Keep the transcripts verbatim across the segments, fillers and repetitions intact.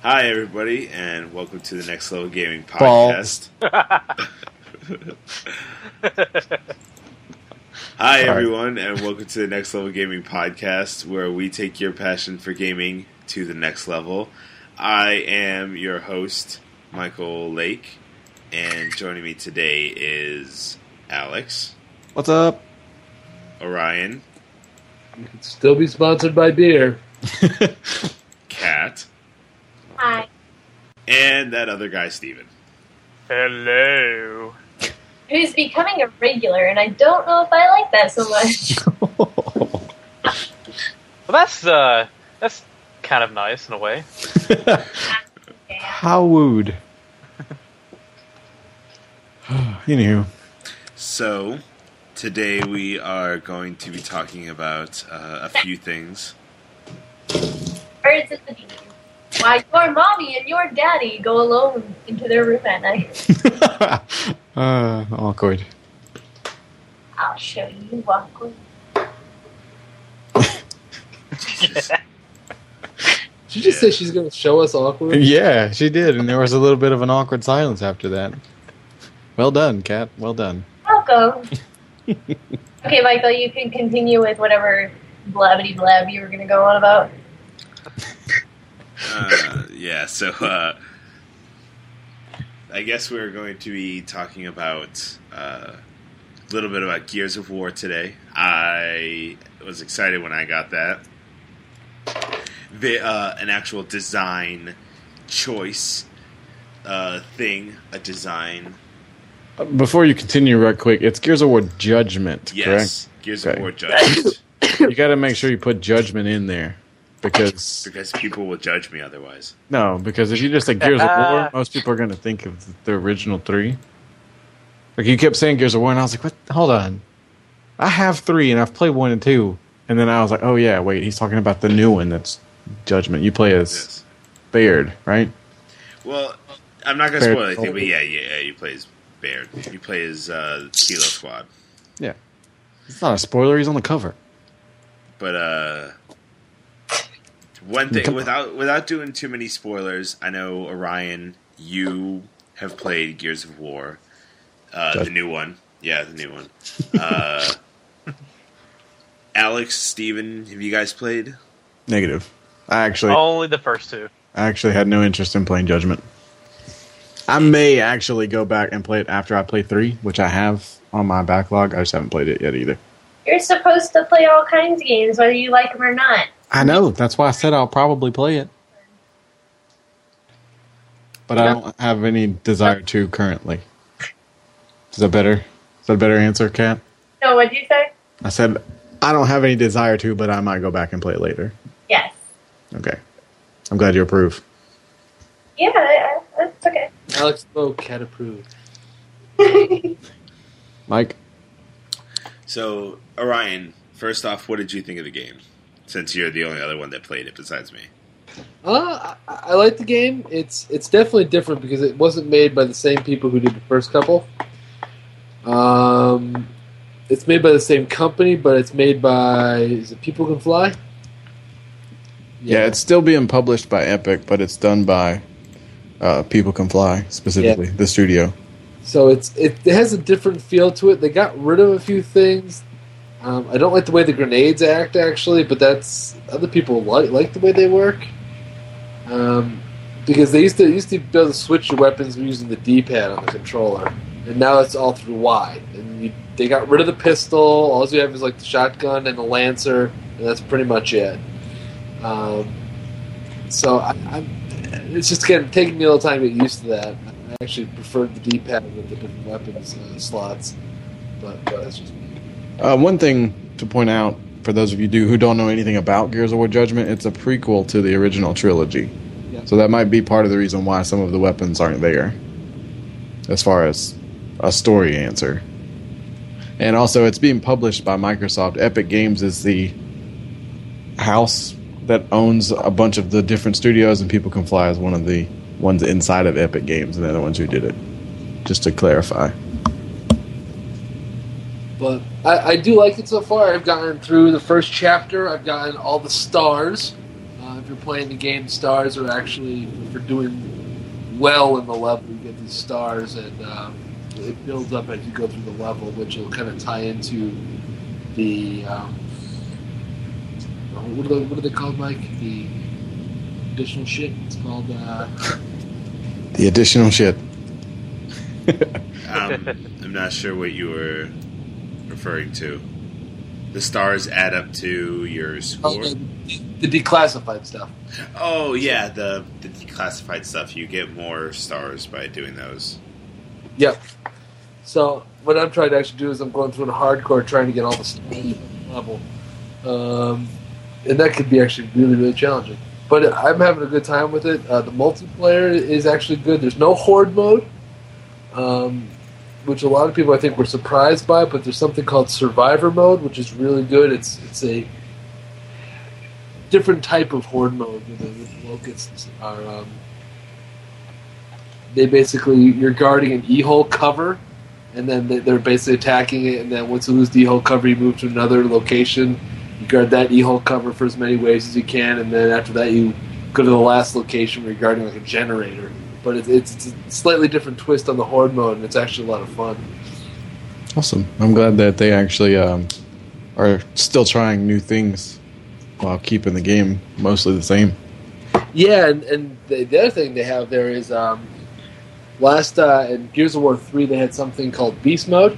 Hi, everybody, and welcome to the Next Level Gaming Podcast. Hi, everyone, and welcome to the Next Level Gaming Podcast, where we take your passion for gaming to the next level. I am your host, Michael Lake, and joining me today is Alex. What's up? Orion. You can still be sponsored by beer. Kat. Hi. And that other guy, Steven. Hello. Who's becoming a regular, and I don't know if I like that so much. Well, that's uh, that's kind of nice in a way. How wooed. Anywho. So, today we are going to be talking about uh, a few things. Birds of the bees. Why your mommy and your daddy go alone into their room at night. uh, awkward. I'll show you awkward. Jesus. Did she just Yeah. say she's going to show us awkward? Yeah, she did, and there was a little bit of an awkward silence after that. Well done, Kat. Well done. Welcome. Okay, Michael, you can continue with whatever blabbity blab you were going to go on about. Uh, yeah, so uh, I guess we're going to be talking about uh, a little bit about Gears of War today. I was excited when I got that. The, uh, an actual design choice uh, thing, a design. Before you continue real quick, it's Gears of War Judgment, Yes, correct? Gears Okay. of War Judgment. You got to make sure you put Judgment in there. Because Because people will judge me otherwise. No, because if you just say Gears of War, most people are going to think of the original three. Like, you kept saying Gears of War, and I was like, what? Hold on. I have three, and I've played one and two. And then I was like, oh, yeah, wait, he's talking about the new one that's Judgment. You play as Yes. Baird, right? Well, I'm not going to Baird. spoil anything, but yeah, yeah, you play as Baird. You play as uh, Kilo Squad. Yeah. It's not a spoiler, he's on the cover. But, uh... One thing, Come on. without without doing too many spoilers, I know, Orion, you have played Gears of War. Uh, the new one. Yeah, the new one. Uh, Alex, Steven, have you guys played? Negative. I actually, Only the first two. I actually had no interest in playing Judgment. I may actually go back and play it after I play three, which I have on my backlog. I just haven't played it yet either. You're supposed to play all kinds of games, whether you like them or not. I know. That's why I said I'll probably play it. But I don't have any desire to currently. Is that better? Is that a better answer, Kat? No, what'd you say? I said I don't have any desire to, but I might go back and play it later. Yes. Okay. I'm glad you approve. Yeah, I- I- that's okay. Alex Bo cat approved. Mike? So, Orion, first off, what did you think of the game? Since you're the only other one that played it besides me. Uh, I, I like the game. It's it's definitely different because it wasn't made by the same people who did the first couple. Um, it's made by the same company, but it's made by is it People Can Fly? Yeah, it's still being published by Epic, but it's done by uh, People Can Fly, specifically, Yeah. the studio. So it's it, it has a different feel to it. They got rid of a few things. Um, I don't like the way the grenades act, actually, but that's other people like like the way they work. Um, because they used to used to be able to switch your weapons using the D-pad on the controller, and now it's all through Y. And you, they got rid of the pistol. All you have is like the shotgun and the lancer, and that's pretty much it. Um, so I, I'm, it's just getting taking me a little time to get used to that. I actually preferred the D-pad with the different weapons uh, slots, but, but that's just me. Uh, one thing to point out, for those of you do, who don't know anything about Gears of War Judgment, it's a prequel to the original trilogy. Yeah. So that might be part of the reason why some of the weapons aren't there, as far as a story answer. And also, it's being published by Microsoft. Epic Games is the house that owns a bunch of the different studios, and People Can Fly is one of the ones inside of Epic Games, and they're the ones who did it. Just to clarify. But I, I do like it so far. I've gotten through the first chapter. I've gotten all the stars. Uh, if you're playing the game, stars are actually, if you're doing well in the level, you get these stars, and um, it builds up as you go through the level, which will kind of tie into the um, what, are they, what are they called, Mike? The additional shit. It's called uh, The additional shit. um, I'm not sure what you were referring to. The stars add up to your score. oh, the, the declassified stuff. Oh yeah, the the declassified stuff. You get more stars by doing those. Yep. So what I'm trying to actually do is I'm going through the hardcore trying to get all the stuff on the level, um, and that could be actually really really challenging. But I'm having a good time with it. Uh, the multiplayer is actually good. There's no horde mode, um, which a lot of people I think were surprised by. But there's something called survivor mode, which is really good. It's it's a different type of horde mode. With the, with the locusts are um, they basically you're guarding an e-hole cover, and then they- they're basically attacking it. And then once you lose the e-hole cover, you move to another location. You guard that e-hole cover for as many ways as you can, and then after that, you go to the last location where you're guarding like a generator. But it, it's, it's a slightly different twist on the horde mode, and it's actually a lot of fun. Awesome. I'm glad that they actually um, are still trying new things while keeping the game mostly the same. Yeah, and, and the, the other thing they have there is um, last uh, in Gears of War three, they had something called Beast Mode.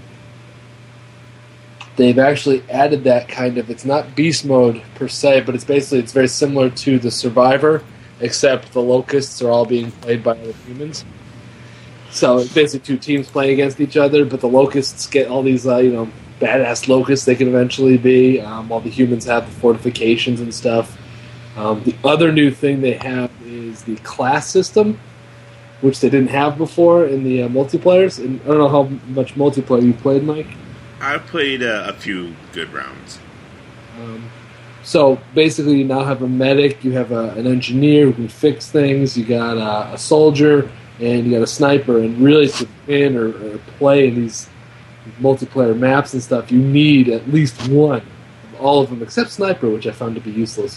They've actually added that kind of. It's not Beast Mode per se, but it's basically it's very similar to the Survivor, except the Locusts are all being played by other humans. So it's basically two teams playing against each other, but the Locusts get all these, uh, you know, badass Locusts they can eventually be, um, while the humans have the fortifications and stuff. Um, the other new thing they have is the class system, which they didn't have before in the uh, multiplayers. And I don't know how much multiplayer you played, Mike. I played uh, a few good rounds. Um, so basically, you now have a medic, you have a, an engineer who can fix things, you got a, a soldier, and you got a sniper. And really, to win or, or play in these multiplayer maps and stuff, you need at least one of all of them, except sniper, which I found to be useless.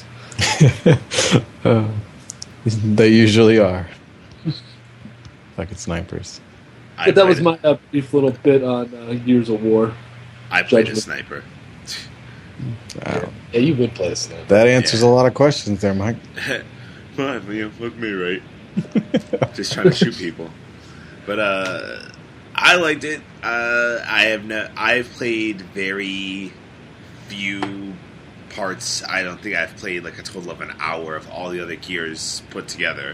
uh, they usually are. Fucking snipers. I But that was played- my uh, brief little bit on uh, Gears of War. I played a judgment. sniper. Wow. Yeah, you would play a sniper. That answers Yeah. a lot of questions there, Mike. Come on, Liam, look me right. Just trying to shoot people. But uh, I liked it. Uh, I have no. I've played very few parts. I don't think I've played like a total of an hour of all the other Gears put together.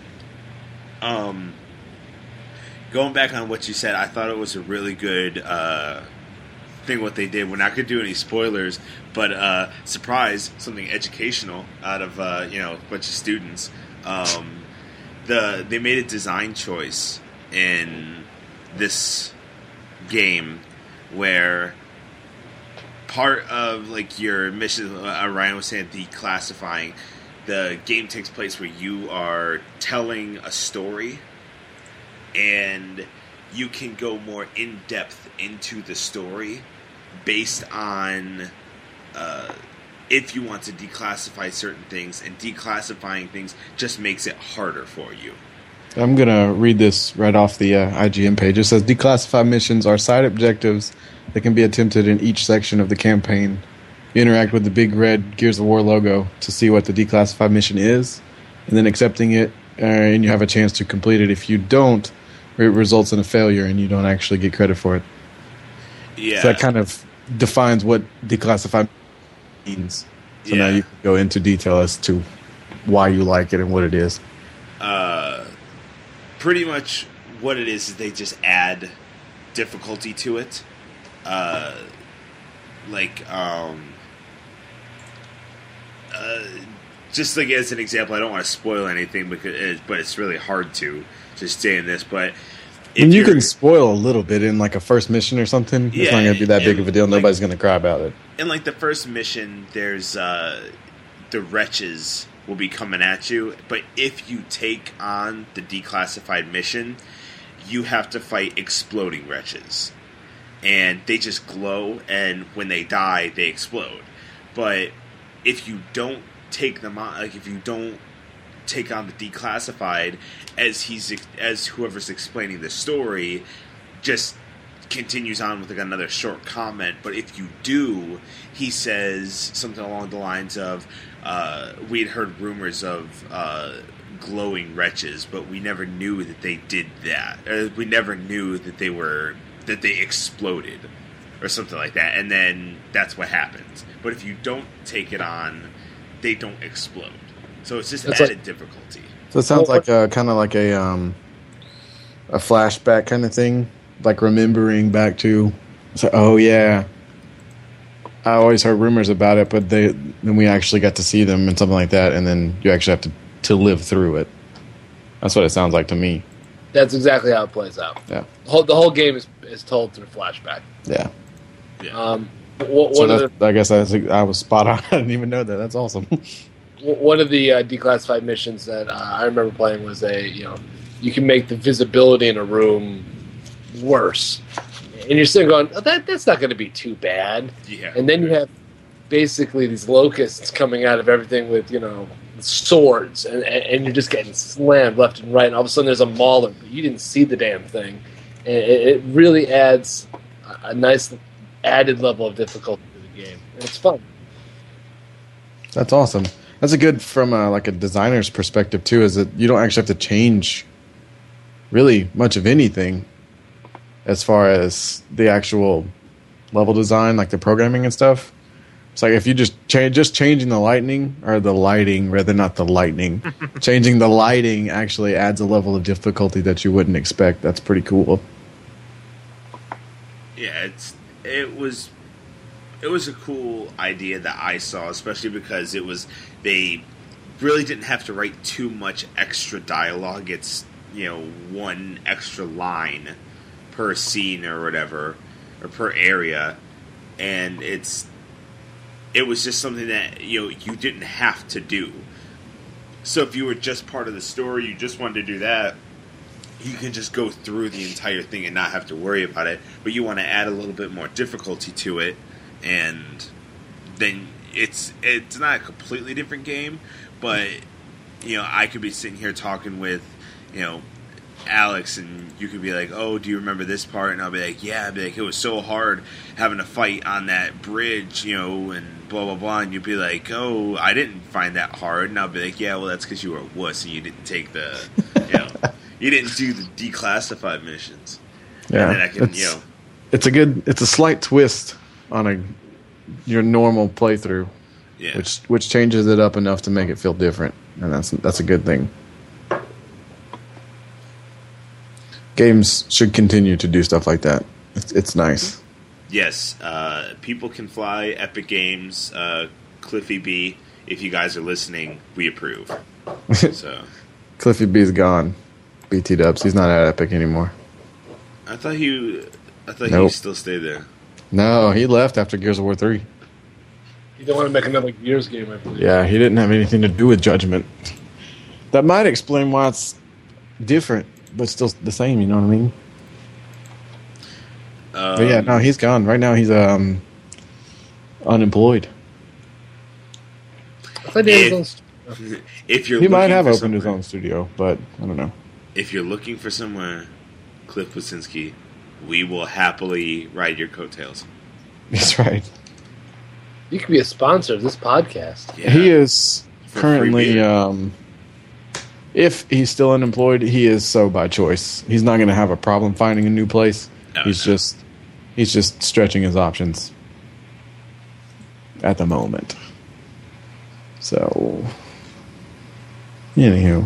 Um, going back on what you said, I thought it was a really good uh, thing what they did. We're not going to do any spoilers, but uh, surprise, something educational out of uh, you know a bunch of students. Um, the they made a design choice in this game where part of like your mission, uh, Ryan was saying, declassifying. The game takes place where you are telling a story, and you can go more in depth into the story based on uh, if you want to declassify certain things, and declassifying things just makes it harder for you. I'm going to read this right off the uh, I G N page. It says, declassified missions are side objectives that can be attempted in each section of the campaign. You interact with the big red Gears of War logo to see what the declassified mission is, and then accepting it, uh, and you have a chance to complete it. If you don't, it results in a failure, and you don't actually get credit for it. Yeah, So that kind of defines what declassified means. So now Yeah. you can go into detail as to why you like it and what it is. uh, pretty much what it is is they just add difficulty to it. Uh, like, um, uh, just like as an example, I don't want to spoil anything, because it, but it's really hard to just stay in this. But if And you you're- can spoil a little bit in like a first mission or something. It's Yeah, not going to be that big and, of a deal. like- Nobody's going to cry about it. in like the first mission, there's uh, the wretches will be coming at you, but if you take on the declassified mission, you have to fight exploding wretches, and they just glow, and when they die, they explode. But if you don't take them on, like if you don't take on the declassified, as he's as whoever's explaining the story, just continues on with like another short comment. But if you do, he says something along the lines of, uh, "We'd heard rumors of uh, glowing wretches, but we never knew that they did that. Or we never knew that they were that they exploded, or something like that." And then that's what happens. But if you don't take it on, they don't explode. So it's just That's added like- difficulty. So it sounds like a kind of like a um, a flashback kind of thing, like remembering back to, so, oh yeah, I always heard rumors about it, but they then we actually got to see them and something like that, and then you actually have to, to live through it. That's what it sounds like to me. That's exactly how it plays out. Yeah. The whole, the whole game is, is told through flashback. Yeah. Yeah. Um, wh- So one of the that, I guess I was, I was spot on. I didn't even know that. That's awesome. W- one of the uh, declassified missions that uh, I remember playing was a, you know, you can make the visibility in a room worse. And you're sitting going, oh, that that's not going to be too bad. yeah. And then you have basically these locusts coming out of everything with, you know, swords. And, and you're just getting slammed left and right. And all of a sudden there's a mauler, but you didn't see the damn thing. And it, it really adds a, a nice added level of difficulty to the game. And it's fun. That's awesome. That's a good from a, like a designer's perspective too. Is that you don't actually have to change really much of anything as far as the actual level design, like the programming and stuff. It's like if you just change, just changing the lightning or the lighting, rather not the lightning, changing the lighting actually adds a level of difficulty that you wouldn't expect. That's pretty cool. Yeah, it's it was it was a cool idea that I saw, especially because it was they really didn't have to write too much extra dialogue. It's, you know, one extra line per scene or whatever, or per area, and it's it was just something that, you know, you didn't have to do. So if you were just part of the story, you just wanted to do that, you can just go through the entire thing and not have to worry about it. But you want to add a little bit more difficulty to it, and then it's it's not a completely different game. But, you know, I could be sitting here talking with, you know, Alex, and you could be like, "Oh, do you remember this part?" And I'll be like, "Yeah." I'd be like, "It was so hard having to fight on that bridge, you know, and blah blah blah." And you'd be like, "Oh, I didn't find that hard." And I'll be like, "Yeah, well, that's because you were a wuss and you didn't take the, you know, you didn't do the declassified missions." Yeah, and then I can, it's, you know, it's a good, it's a slight twist on a your normal playthrough, yeah, which which changes it up enough to make it feel different, and that's that's a good thing. Games should continue to do stuff like that. It's, it's nice. yes. Uh, People Can Fly, Epic Games, uh, Cliffy B. If you guys are listening, we approve. So Cliffy B's gone. B T Dubs. He's not at Epic anymore. I thought he, I thought Nope. he still stayed there. No, he left after Gears of War three. You don't want to make another Gears game, I believe. Yeah, he didn't have anything to do with Judgment. That might explain why it's different, but still the same. You know what I mean? Um, But yeah, no, he's gone. Right now, he's um unemployed. I thought he If- was on- If you're He might looking have for opened his somewhere- own studio, but I don't know. If you're looking for somewhere, Cliff Blasinski, we will happily ride your coattails. That's right. You could be a sponsor of this podcast. Yeah. He is For free currently, beer. um, if he's still unemployed, he is so by choice. He's not going to have a problem finding a new place. No, he's no. just, he's just stretching his options at the moment. So, anywho,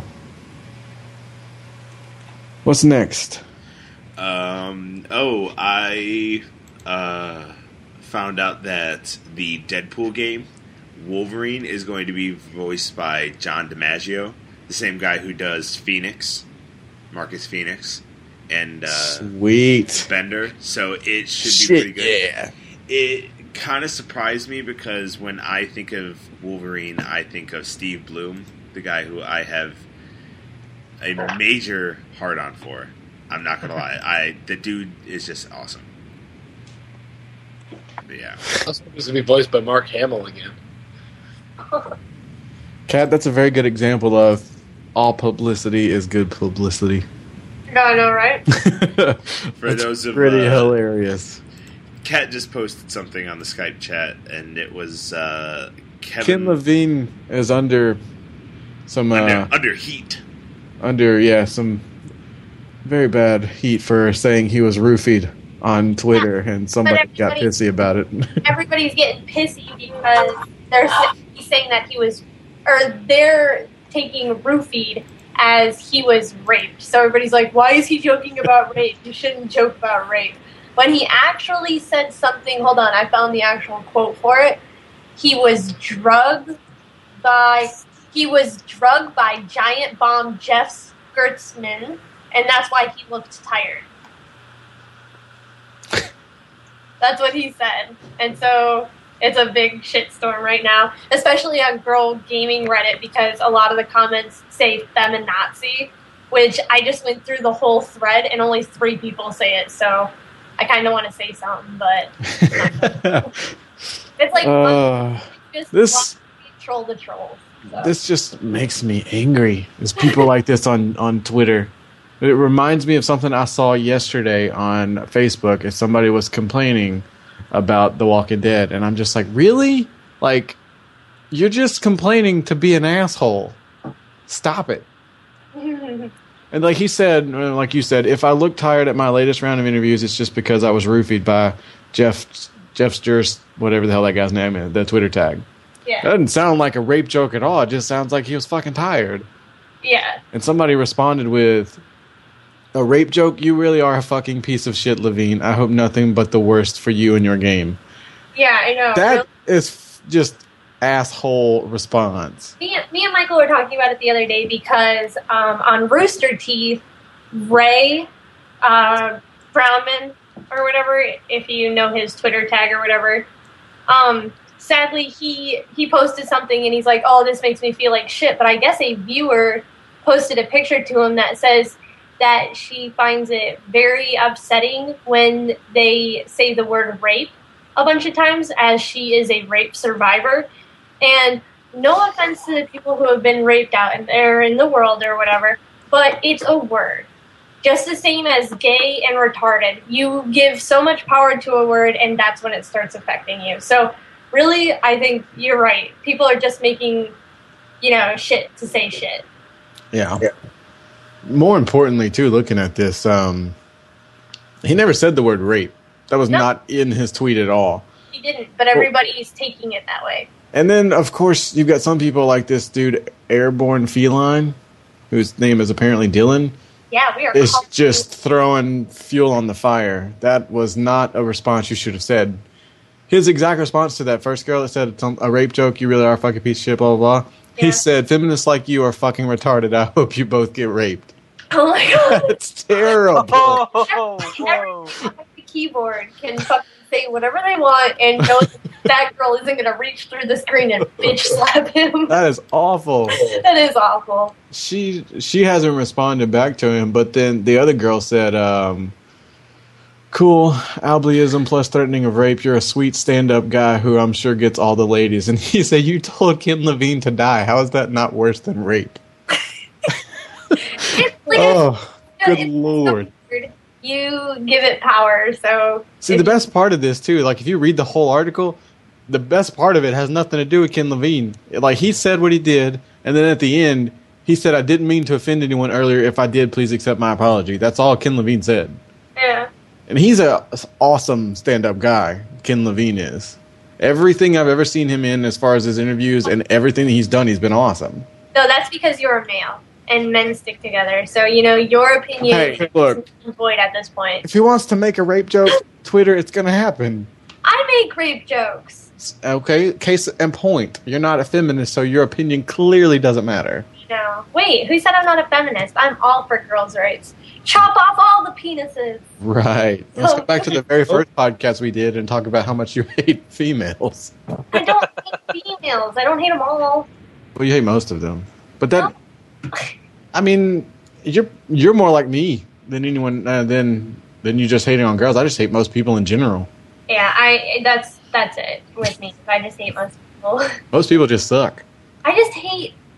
what's next? Um. Oh, I uh, found out that the Deadpool game, Wolverine, is going to be voiced by John DiMaggio, the same guy who does Phoenix, Marcus Phoenix, and uh, Sweet. Bender. So it should be Shit, pretty good. yeah. It kind of surprised me because when I think of Wolverine, I think of Steve Bloom, the guy who I have a major hard on for. I'm not gonna lie, I the dude is just awesome. But yeah, Also, it's going to be voiced by Mark Hamill again. Kat, that's a very good example of all publicity is good publicity. No, I know, right? For those of pretty uh, hilarious. Kat just posted something on the Skype chat, and it was uh, Kevin Kim Levine is under some uh, under, under heat. under yeah some very bad heat for saying he was roofied on Twitter, and somebody got pissy about it. Everybody's getting pissy because they're he's saying that he was, or they're taking roofied as he was raped. So everybody's like, why is he joking about rape? You shouldn't joke about rape. When he actually said something, hold on, I found the actual quote for it. He was drugged by, he was drugged by giant bomb Jeff Gertzman, and that's why he looked tired. That's what he said. And so it's a big shitstorm right now, especially on Girl Gaming Reddit, because a lot of the comments say feminazi, which I just went through the whole thread and only three people say it. So I kind of want to say something, but it's like uh, just this troll the trolls. So. This just makes me angry. There's people like this on, on Twitter. It reminds me of something I saw yesterday on Facebook. If somebody was complaining about The Walking Dead, and I'm just like, really? Like, you're just complaining to be an asshole. Stop it. And like he said, like you said, if I look tired at my latest round of interviews, it's just because I was roofied by Jeff Jeffster's, whatever the hell that guy's name is, the Twitter tag. Yeah. That doesn't sound like a rape joke at all. It just sounds like he was fucking tired. Yeah. And somebody responded with, a rape joke? You really are a fucking piece of shit, Levine. I hope nothing but the worst for you and your game. Yeah, I know. That really? is f- just asshole response. Me, me and Michael were talking about it the other day because um, on Rooster Teeth, Ray uh, Brownman, or whatever, if you know his Twitter tag or whatever, um, sadly he, he posted something and he's like, oh, this makes me feel like shit. But I guess a viewer posted a picture to him that says that she finds it very upsetting when they say the word rape a bunch of times, as she is a rape survivor. And no offense to the people who have been raped out and they're in the world or whatever, but it's a word. Just the same as gay and retarded. You give so much power to a word, and that's when it starts affecting you. So really, I think you're right. People are just making, you know, shit to say shit. Yeah. yeah. More importantly, too, looking at this, um, he never said the word rape. That was no. not in his tweet at all. He didn't, but everybody's well, taking it that way. And then, of course, you've got some people like this dude, Airborne Feline, whose name is apparently Dylan. Yeah, we are. Is just throwing fuel on the fire. That was not a response you should have said. His exact response to that first girl that said it's a rape joke, you really are a fucking piece of shit, blah, blah, blah. Yeah. He said, feminists like you are fucking retarded. I hope you both get raped. Oh my god. That's terrible. Oh, everyone at the keyboard can fucking say whatever they want and know that girl isn't going to reach through the screen and bitch slap him. That is awful. That is awful. She she hasn't responded back to him, but then the other girl said, um, cool, albleism plus threatening of rape. You're a sweet stand-up guy who I'm sure gets all the ladies. And he said, you told Kim Levine to die. How is that not worse than rape? Like oh, a, good lord. So you give it power, so... See, the best part of this, too, like, if you read the whole article, the best part of it has nothing to do with Ken Levine. Like, he said what he did, and then at the end, he said, I didn't mean to offend anyone earlier. If I did, please accept my apology. That's all Ken Levine said. Yeah. And he's an awesome stand-up guy, Ken Levine is. Everything I've ever seen him in as far as his interviews and everything he's done, he's been awesome. No, that's because you're a male. And men stick together. So, you know, your opinion hey, look, is void at this point. If he wants to make a rape joke, Twitter, it's going to happen. I make rape jokes. Okay, case and point. You're not a feminist, so your opinion clearly doesn't matter. No. Wait, who said I'm not a feminist? I'm all for girls' rights. Chop off all the penises. Right. Let's go back to the very first podcast we did and talk about how much you hate females. I don't hate females. I don't hate them all. Well, you hate most of them. But that... No. I mean, you're you're more like me than anyone uh, than than you just hating on girls. I just hate most people in general. Yeah, I that's that's it with me. I just hate most people. Most people just suck. I just hate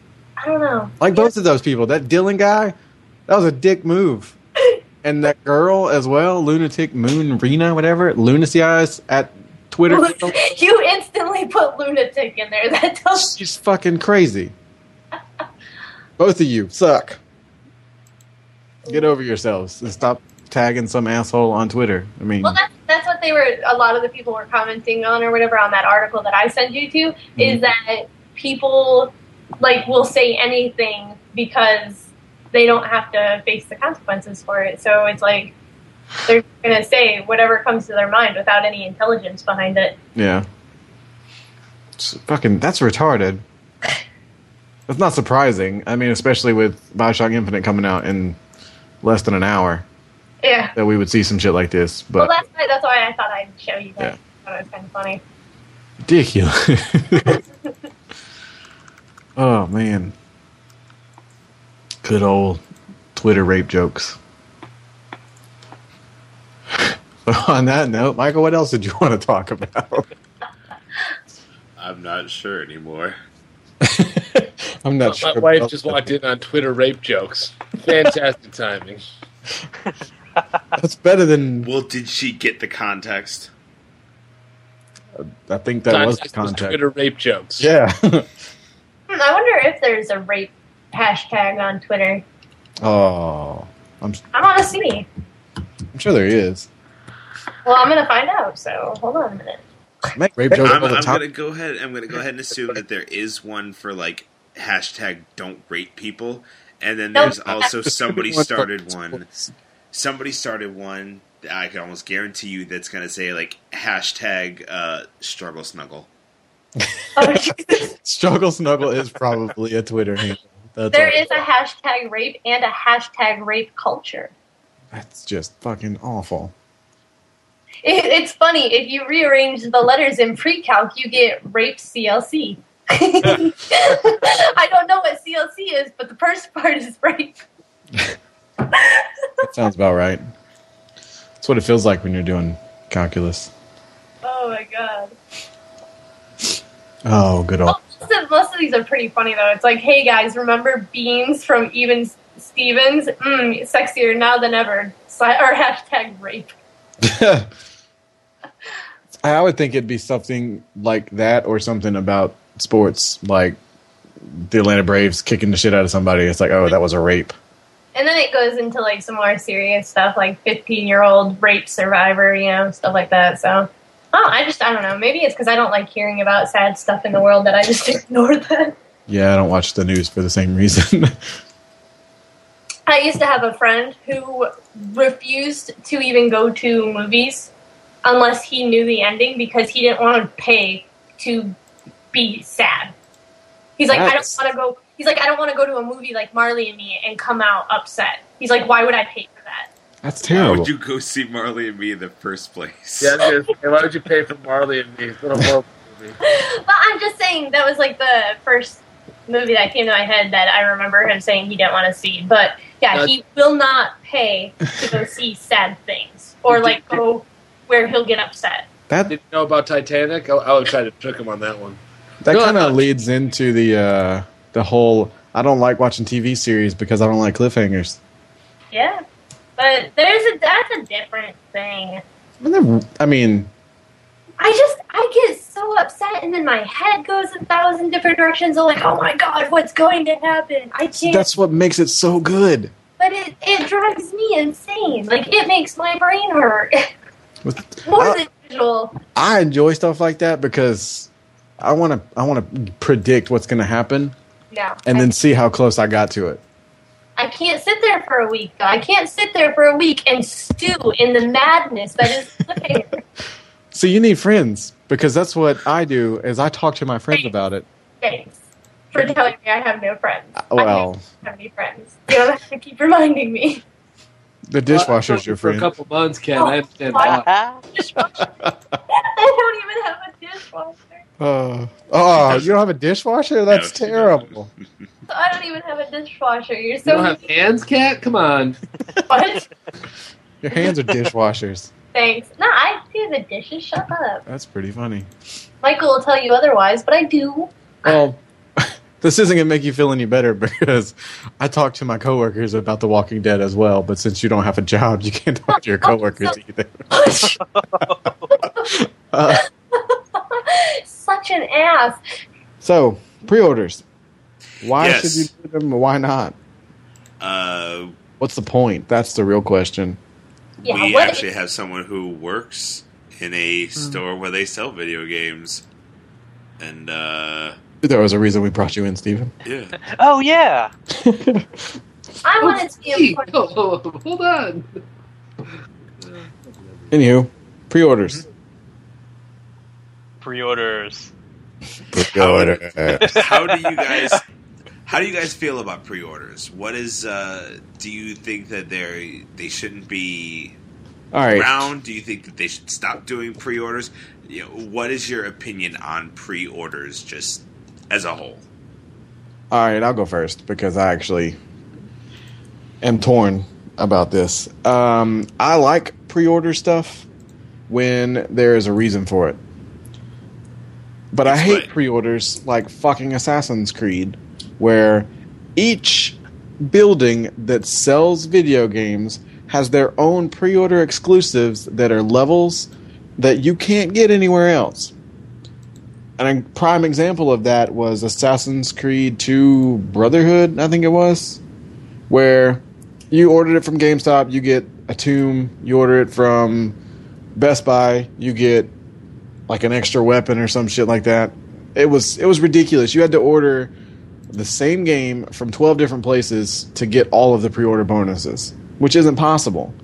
I don't know. Like both of those people. That Dylan guy, that was a dick move. And that girl as well, Lunatic Moon Rena, whatever, Lunacy Eyes at Twitter. You instantly put lunatic in there. That tells She's fucking crazy. Both of you suck. Get over yourselves and stop tagging some asshole on Twitter. I mean, well, that's that's what they were. A lot of the people were commenting on or whatever on that article that I sent you to mm-hmm. is that people like will say anything because they don't have to face the consequences for it. So it's like they're gonna say whatever comes to their mind without any intelligence behind it. Yeah, it's fucking that's retarded. That's not surprising. I mean, especially with Bioshock Infinite coming out in less than an hour. Yeah. That we would see some shit like this. But well, that's why, that's why I thought I'd show you that. Yeah. I thought it was kind of funny. Ridiculous. Oh, man. Good old Twitter rape jokes. So on that note, Michael, what else did you want to talk about? I'm not sure anymore. I'm not My sure. My wife just walked in on Twitter rape jokes. Fantastic timing. That's better than... Well, did she get the context? I think that was the Context was context. Twitter rape jokes. Yeah. Hmm, I wonder if there's a rape hashtag on Twitter. Oh. I'm, I want to see. I'm sure there is. Well, I'm going to find out, so hold on a minute. Make rape jokes I'm, all the I'm time. gonna go ahead. I'm gonna go ahead and assume that there is one for like hashtag Don't Rape People, and then there's also somebody started one. Somebody started one. That I can almost guarantee you that's gonna say like hashtag uh, Struggle Snuggle. Oh, Jesus. Struggle Snuggle is probably a Twitter handle. That's There all. is a hashtag rape and a hashtag rape culture. That's just fucking awful. It, it's funny, if you rearrange the letters in pre-calc, you get rape C L C. I don't know what C L C is, but the first part is rape. That sounds about right. That's what it feels like when you're doing calculus. Oh my god. Oh, good old. Most of, most of these are pretty funny, though. It's like, hey guys, remember Beans from Even Stevens? Mmm, sexier now than ever. Or hashtag rape. I would think it'd be something like that or something about sports, like the Atlanta Braves kicking the shit out of somebody. It's like, oh, that was a rape. And then it goes into like some more serious stuff, like fifteen-year-old rape survivor, you know, stuff like that. So, oh, I just, I don't know. Maybe it's because I don't like hearing about sad stuff in the world that I just ignore that. Yeah, I don't watch the news for the same reason. I used to have a friend who refused to even go to movies unless he knew the ending because he didn't want to pay to be sad. He's like, That's... I don't want to go. He's like, I don't want to go to a movie like Marley and Me and come out upset. He's like, why would I pay for that? That's Why terrible. would you go see Marley and Me in the first place? Yeah, I was gonna say, why would you pay for Marley and Me? It's not a horrible movie. But I'm just saying that was like the first movie that came to my head that I remember him saying he didn't want to see. But yeah, Uh, he will not pay to go see sad things or like go where he'll get upset. That Did you know about Titanic? I, I would try to trick him on that one. that No, kind no. of leads into the uh, the whole. I don't like watching T V series because I don't like cliffhangers. Yeah, but there's a that's a different thing. I mean, I just I get so upset, and then my head goes a thousand different directions. I'm like, oh my god, what's going to happen? I can't. that's what makes it so good. But it it drives me insane. Like it makes my brain hurt With- more I- than usual. I enjoy stuff like that because I want to. I want to predict what's going to happen Yeah, and I, then see how close I got to it. I can't sit there for a week. Though. I can't sit there for a week and stew in the madness that is cliffhanger. So you need friends because that's what I do. Is I talk to my friends about it. Thanks for telling me I have no friends. I Well, don't have any friends. You don't have to keep reminding me. the dishwasher's your For a friend. couple months, Ken. Oh, I understand why- why. Dishwasher. I don't even have a dishwasher. Uh, oh, you don't have a dishwasher? That's No, she terrible. So I don't even have a dishwasher. You're You so don't have hands, Cat? Come on. what? Your hands are dishwashers. Thanks. No, I do the dishes. Shut up. That's pretty funny. Michael will tell you otherwise, but I do. Well, this isn't going to make you feel any better because I talk to my coworkers about The Walking Dead as well, but since you don't have a job, you can't talk to your coworkers either. uh, Such an ass. so, pre-orders. Why Yes. should you do them or why not? Uh, What's the point? That's the real question. Yeah, we what actually have someone who works in a store where they sell video games. And, uh, There was a reason we brought you in, Steven. yeah. Oh yeah. I wanted to Hey, be a oh, oh, hold on. Anywho, pre-orders. Pre-orders. Pre-orders. How do you guys how do you guys feel about pre-orders? What is uh do you think that they they shouldn't be All right. around? Do you think that they should stop doing pre-orders? You know, what is your opinion on pre-orders just as a whole? All right, I'll go first because I actually am torn about this. Um, I like pre-order stuff when there is a reason for it. But I hate Explain. pre-orders like fucking Assassin's Creed, where each building that sells video games has their own pre-order exclusives that are levels that you can't get anywhere else. And a prime example of that was Assassin's Creed two Brotherhood, I think it was, where you ordered it from GameStop, you get a tomb. You order it from Best Buy, you get like an extra weapon or some shit like that. It was it was ridiculous. You had to order the same game from twelve different places to get all of the pre-order bonuses, which isn't possible.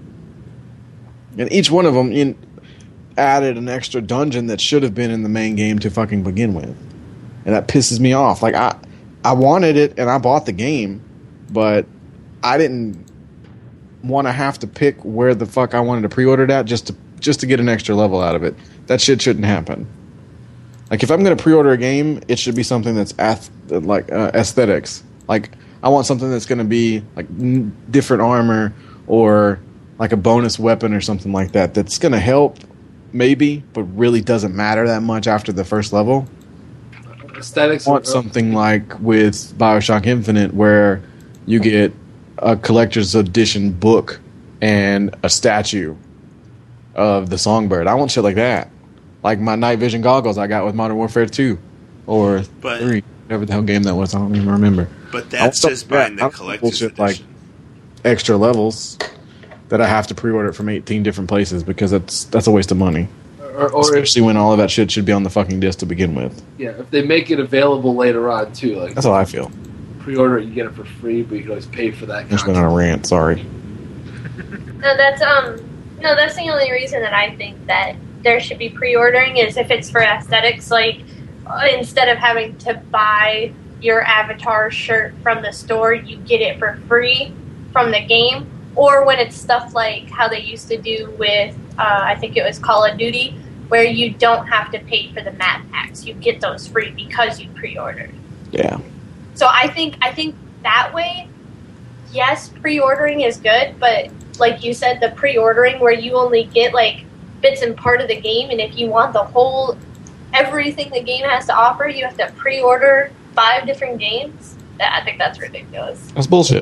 And each one of them in, added an extra dungeon that should have been in the main game to fucking begin with. And that pisses me off. Like, I I wanted it and I bought the game, but I didn't want to have to pick where the fuck I wanted to pre-order it at just to just to get an extra level out of it. That shit shouldn't happen. Like, if I'm going to pre-order a game, it should be something that's ath- like uh, aesthetics. Like, I want something that's going to be like n- different armor or like a bonus weapon or something like that. That's going to help, maybe, but really doesn't matter that much after the first level. Aesthetics. I want something like with Bioshock Infinite where you get a collector's edition book and a statue of the Songbird. I want shit like that. Like my night vision goggles I got with Modern Warfare two or But- three, whatever the hell game that was. I don't even remember. But I want that's stuff just like buying that. I the don't want collector's bullshit like edition. extra levels that I have to pre-order it from eighteen different places because that's that's a waste of money. Or, or if, Especially when all of that shit should be on the fucking disc to begin with. yeah, if they make it available later on too, like That's how I feel. pre-order it, you get it for free, but you can always pay for that. I just went on a rant. Sorry. No, that's um no, that's the only reason that I think that there should be pre-ordering is if it's for aesthetics. Like uh, instead of having to buy your avatar shirt from the store, you get it for free from the game. Or when it's stuff like how they used to do with uh, I think it was Call of Duty, where you don't have to pay for the map packs. You get those free because you pre-ordered. Yeah. So I think I think that way, yes, pre-ordering is good, but like you said, the pre-ordering where you only get like bits and part of the game, and if you want the whole everything the game has to offer, you have to pre-order five different games. I think that's ridiculous. That's bullshit.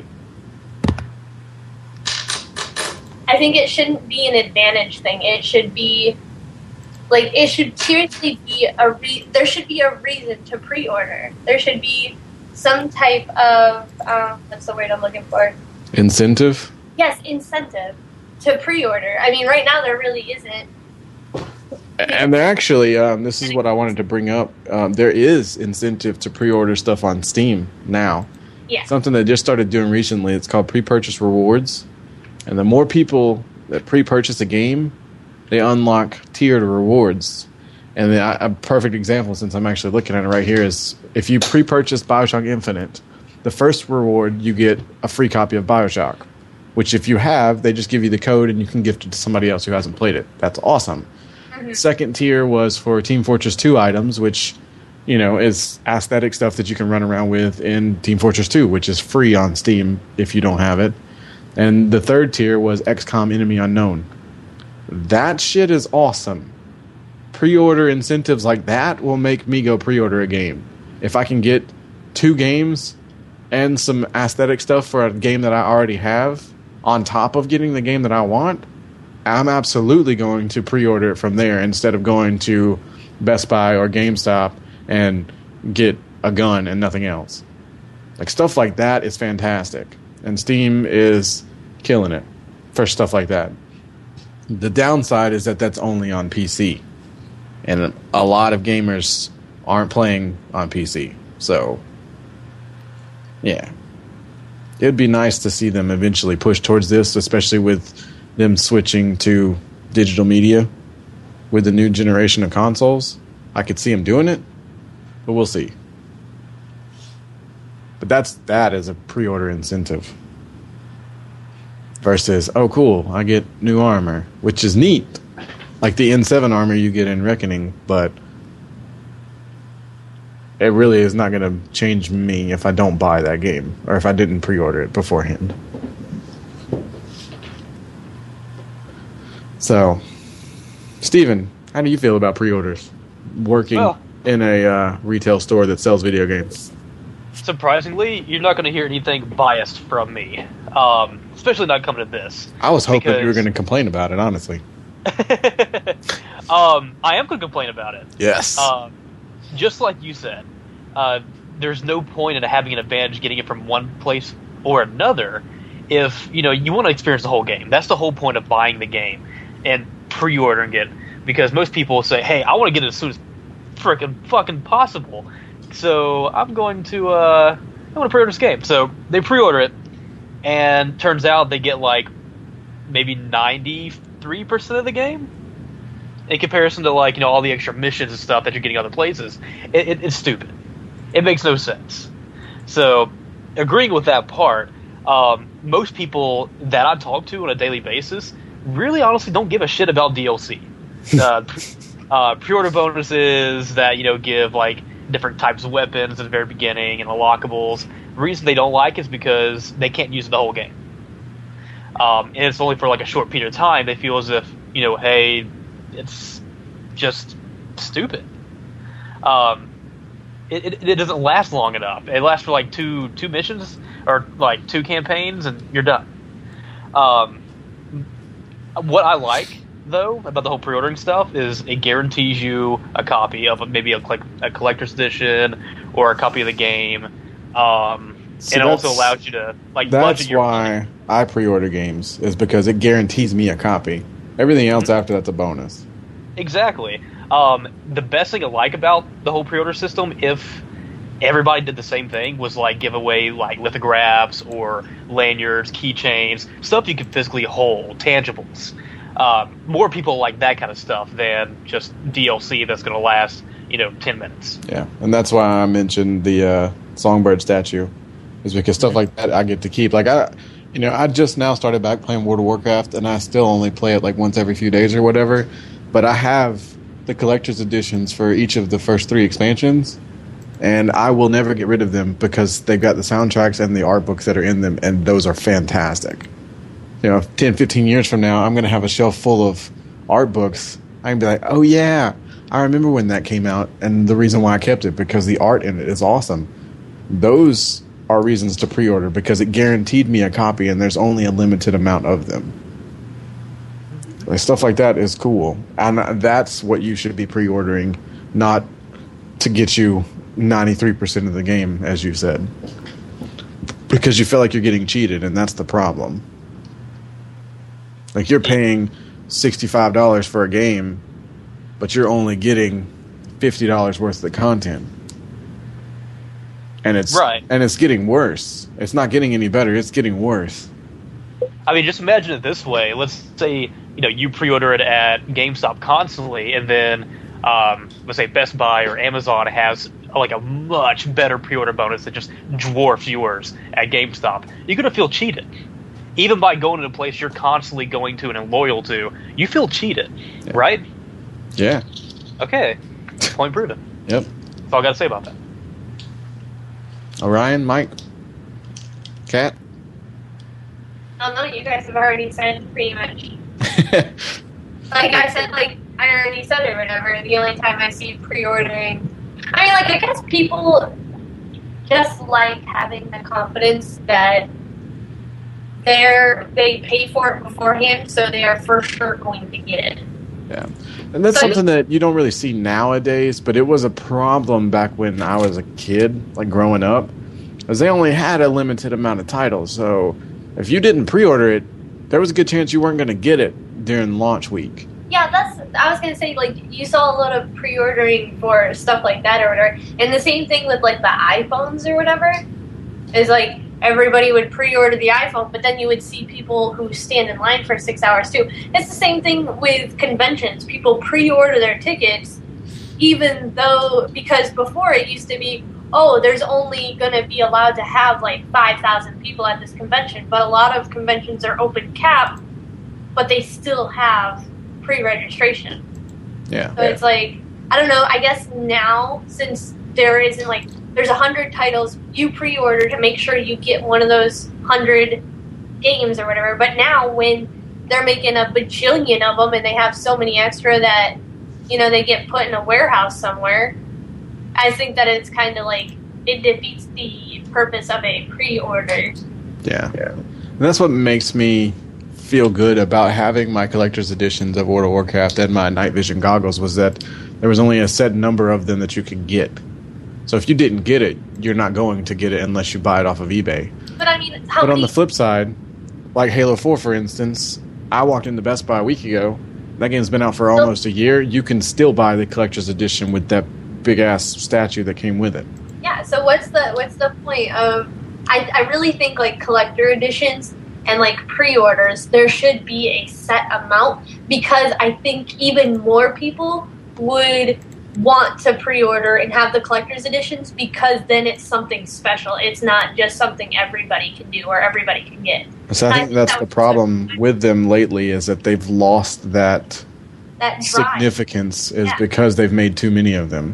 I think it shouldn't be an advantage thing. It should be like it should seriously be a re- there should be a reason to pre-order. There should be some type of um, what's the word I'm looking for? Incentive? Yes, incentive to pre-order. I mean, right now there really isn't. And there actually, um, this is what I wanted to bring up. Um, there is incentive to pre-order stuff on Steam now. Yeah. Something they just started doing recently. It's called pre-purchase rewards. And the more people that pre-purchase a game, they unlock tiered rewards. And the, a perfect example, since I'm actually looking at it right here, is if you pre-purchase Bioshock Infinite, the first reward you get a free copy of Bioshock. Which if you have, they just give you the code and you can gift it to somebody else who hasn't played it. That's awesome. Mm-hmm. Second tier was for Team Fortress two items, which, you know, is aesthetic stuff that you can run around with in Team Fortress two, which is free on Steam if you don't have it. And the third tier was X COM Enemy Unknown. That shit is awesome. Pre-order incentives like that will make me go pre-order a game. If I can get two games and some aesthetic stuff for a game that I already have on top of getting the game that I want, I'm absolutely going to pre-order it from there instead of going to Best Buy or GameStop and get a gun and nothing else. Like, stuff like that is fantastic. And Steam is killing it for stuff like that. The downside is that that's only on P C. And a lot of gamers aren't playing on P C. So, yeah. It'd be nice to see them eventually push towards this, especially with them switching to digital media with the new generation of consoles. I could see them doing it, but we'll see. But that's that is a pre-order incentive. Versus, oh cool, I get new armor, which is neat. Like the N seven armor you get in Reckoning, but it really is not going to change me if I don't buy that game, or if I didn't pre-order it beforehand. So, Steven, how do you feel about pre-orders? Working Well, in a uh, retail store that sells video games. surprisingly, you're not going to hear anything biased from me, um, especially not coming to this. I was hoping you were because- going to complain about it, honestly. um, I am going to complain about it. Yes. Um, just like you said, uh, there's no point in having an advantage getting it from one place or another if, you know, you want to experience the whole game. That's the whole point of buying the game and pre-ordering it, because most people will say, hey, I want to get it as soon as frickin' fucking possible. So I'm going to, uh, I want to pre-order this game. So they pre-order it, and turns out they get like maybe ninety-three percent of the game in comparison to, like, you know, all the extra missions and stuff that you're getting other places. It, it, it's stupid. It makes no sense. So, agreeing with that part, um, most people that I talk to on a daily basis really honestly don't give a shit about D L C. Uh, uh, pre-order bonuses that, you know, give, like, different types of weapons at the very beginning and unlockables. The reason they don't like is because they can't use the whole game. Um, and it's only for, like, a short period of time. They feel as if, you know, hey, it's just stupid. Um, it, it, it doesn't last long enough. It lasts for like two two missions or like two campaigns, and you're done. Um, what I like though about the whole pre-ordering stuff is it guarantees you a copy of maybe a, like a collector's edition or a copy of the game, um, See, and it also that's- allows you to like That's budget your why money. I pre-order games, is because it guarantees me a copy. Everything else Mm-hmm. after that's a bonus. Exactly. Um, the best thing I like about the whole pre-order system, if everybody did the same thing, was like give away like lithographs or lanyards, keychains, stuff you could physically hold, tangibles. Um, more people like that kind of stuff than just D L C that's going to last, you know, ten minutes. Yeah, and that's why I mentioned the uh, Songbird statue, is because stuff like that I get to keep. Like I, you know, I just now started back playing World of Warcraft, and I still only play it like once every few days or whatever. But I have the collector's editions for each of the first three expansions, and I will never get rid of them because they've got the soundtracks and the art books that are in them, and those are fantastic. You know, ten, fifteen years from now, I'm going to have a shelf full of art books. I can be like, oh yeah, I remember when that came out, and the reason why I kept it, because the art in it is awesome. Those are reasons to pre-order, because it guaranteed me a copy, and there's only a limited amount of them. Like, stuff like that is cool, and that's what you should be pre-ordering, not to get you ninety-three percent of the game, as you said, because you feel like you're getting cheated, and that's the problem. Like, you're paying sixty-five dollars for a game, but you're only getting fifty dollars worth of the content. And it's Right. and it's getting worse. It's not getting any better, it's getting worse. I mean, just imagine it this way. Let's say, you know, you pre-order it at GameStop constantly, and then, um, let's say Best Buy or Amazon has like a much better pre-order bonus that just dwarfs yours at GameStop. You're going to feel cheated. Even by going to a place you're constantly going to and loyal to, you feel cheated, Yeah. right? Yeah. Okay. Point proven. Yep. That's all I got to say about that. Orion, Mike, Kat. Oh no, you guys have already said pretty much. Like I said, like I already said it or whatever. The only time I see pre-ordering, I mean, like I guess people just like having the confidence that they're they pay for it beforehand, so they are for sure going to get it. Yeah, and that's So- something that you don't really see nowadays, but it was a problem back when I was a kid, like growing up, because they only had a limited amount of titles. So if you didn't pre-order it, there was a good chance you weren't going to get it during launch week. Yeah, that's. I was gonna say, like, you saw a lot of pre-ordering for stuff like that or whatever, and the same thing with like the iPhones or whatever. Is like everybody would pre-order the iPhone, but then you would see people who stand in line for six hours too. It's the same thing with conventions. People pre-order their tickets, even though because before it used to be, oh, there's only going to be allowed to have like five thousand people at this convention, but a lot of conventions are open cap, but they still have pre-registration. Yeah. So it's like, I don't know, I guess now, since there isn't like, there's a hundred titles, you pre-order to make sure you get one of those hundred games or whatever, but now when they're making a bajillion of them and they have so many extra that, you know, they get put in a warehouse somewhere, I think that it's kind of like, it defeats the purpose of a pre-order. Yeah. yeah. And that's what makes me feel good about having my collector's editions of World of Warcraft and my night vision goggles was that there was only a set number of them that you could get. So if you didn't get it, you're not going to get it unless you buy it off of eBay. But I mean, how But many... on the flip side, like Halo four, for instance, I walked into Best Buy a week ago. That game's been out for almost a year. You can still buy the collector's edition with that big-ass statue that came with it. Yeah, so what's the what's the point of... I, I really think, like, collector editions and, like, pre-orders, there should be a set amount because I think even more people would want to pre-order and have the collector's editions because then it's something special. It's not just something everybody can do or everybody can get. So I think that's the problem with them lately is that they've lost that, that drive. significance is Yeah. because they've made too many of them.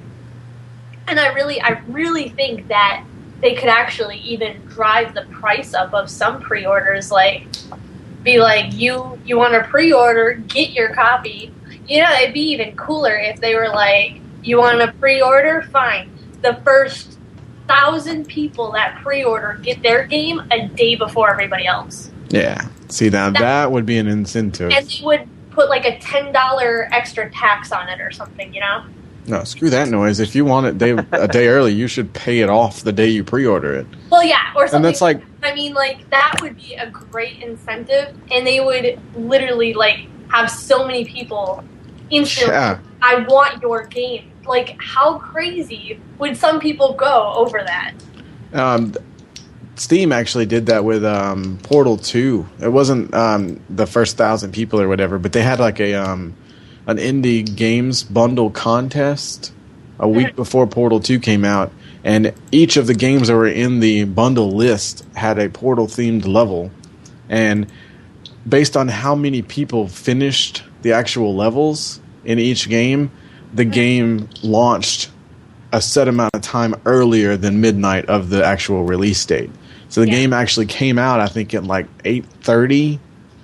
And I really, I really think that they could actually even drive the price up of some pre-orders. Like, be like, you you want to pre-order, get your copy. You know, it'd be even cooler if they were like, you want to pre-order? Fine. The first thousand people that pre-order get their game a day before everybody else. Yeah. See, now that, that would be an incentive. And they would put like a ten dollars extra tax on it or something, you know? No, screw that noise. If you want it day, a day early, you should pay it off the day you pre-order it. Well, yeah, or something. And that's like... I mean, like, that would be a great incentive, and they would literally, like, have so many people instantly, Yeah. I want your game. Like, how crazy would some people go over that? Um, Steam actually did that with um, Portal two. It wasn't um, the first thousand people or whatever, but they had like a um, an indie games bundle contest a week before Portal two came out, and each of the games that were in the bundle list had a Portal themed level, and based on how many people finished the actual levels in each game, the game launched a set amount of time earlier than midnight of the actual release date. So the Yeah. game actually came out, I think, at like eight thirty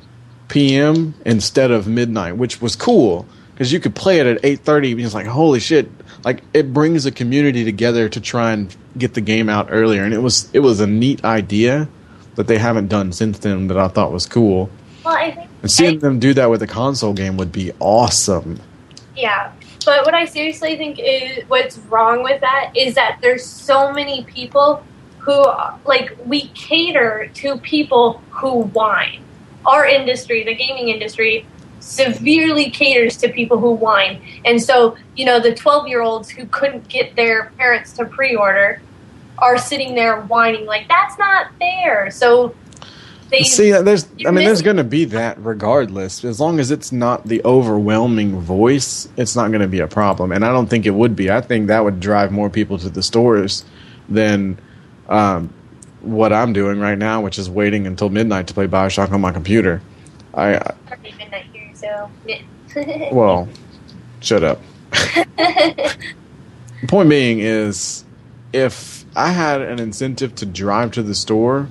p.m. instead of midnight, which was cool because you could play it at eight thirty. And it's like, holy shit! Like, it brings the community together to try and get the game out earlier, and it was it was a neat idea that they haven't done since then that I thought was cool. Well, I think... And seeing I- them do that with a console game would be awesome. Yeah, but what I seriously think is what's wrong with that is that there's so many people who, like, we cater to people who whine. Our industry, the gaming industry, severely caters to people who whine. And so, you know, the twelve-year-olds who couldn't get their parents to pre-order are sitting there whining, like, that's not fair. So they... See, there's, you I mean, there's miss- going to be that regardless. As long as it's not the overwhelming voice, it's not going to be a problem. And I don't think it would be. I think that would drive more people to the stores than um, what I'm doing right now, which is waiting until midnight to play Bioshock on my computer. I, I Already midnight here, so... well, shut up. The point being is, if I had an incentive to drive to the store,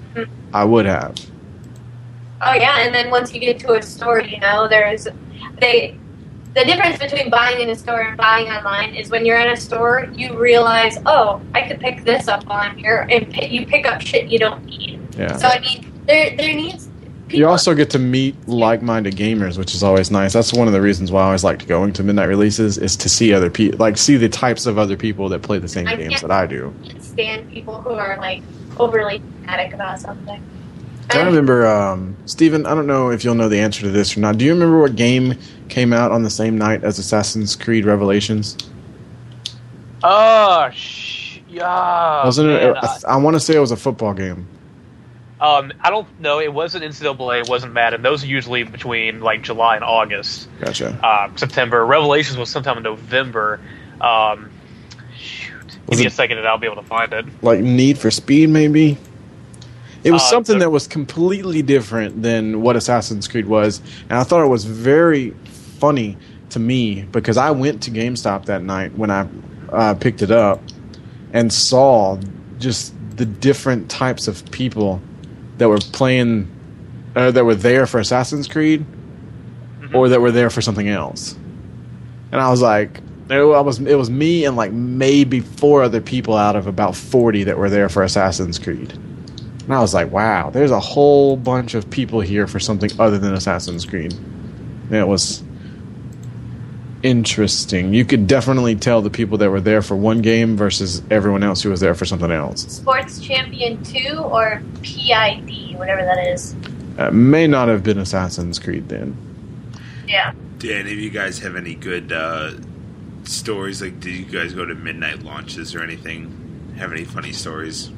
I would have. Oh yeah, and then once you get to a store, you know, there's they the difference between buying in a store and buying online is when you're in a store, you realize, oh, I could pick this up while I'm here, and p- you pick up shit you don't need. Yeah. So I mean, there there needs. People, You also get to meet like-minded gamers, which is always nice. That's one of the reasons why I always like going to midnight releases, is to see other people, like see the types of other people that play the same I games can't- that I do. stand people who are like overly fanatic about something. I remember, um, Steven, I don't know if you'll know the answer to this or not. Do you remember what game came out on the same night as Assassin's Creed Revelations? Oh, sh- yeah. Wasn't man, it? I, I want to say it was a football game. Um, I don't know. It wasn't N C double A. It wasn't Madden. Those are usually between like July and August. Gotcha. Um, September. Revelations was sometime in November. Um, shoot. Give Was me a it- second and I'll be able to find it. Like Need for Speed, maybe? It was Uh, something the- that was completely different than what Assassin's Creed was. And I thought it was very funny to me because I went to GameStop that night when I uh, picked it up and saw just the different types of people that were playing, uh, that were there for Assassin's Creed, Mhm. or that were there for something else. And I was like, it was, it was me and like maybe four other people out of about forty that were there for Assassin's Creed. And I was like, wow, there's a whole bunch of people here for something other than Assassin's Creed. And it was interesting. You could definitely tell the people that were there for one game versus everyone else who was there for something else. Sports Champion two or P I D, whatever that is. Uh, may not have been Assassin's Creed then. Yeah. Do any of you guys have any good uh, stories? Like, did you guys go to midnight launches or anything? Have any funny stories?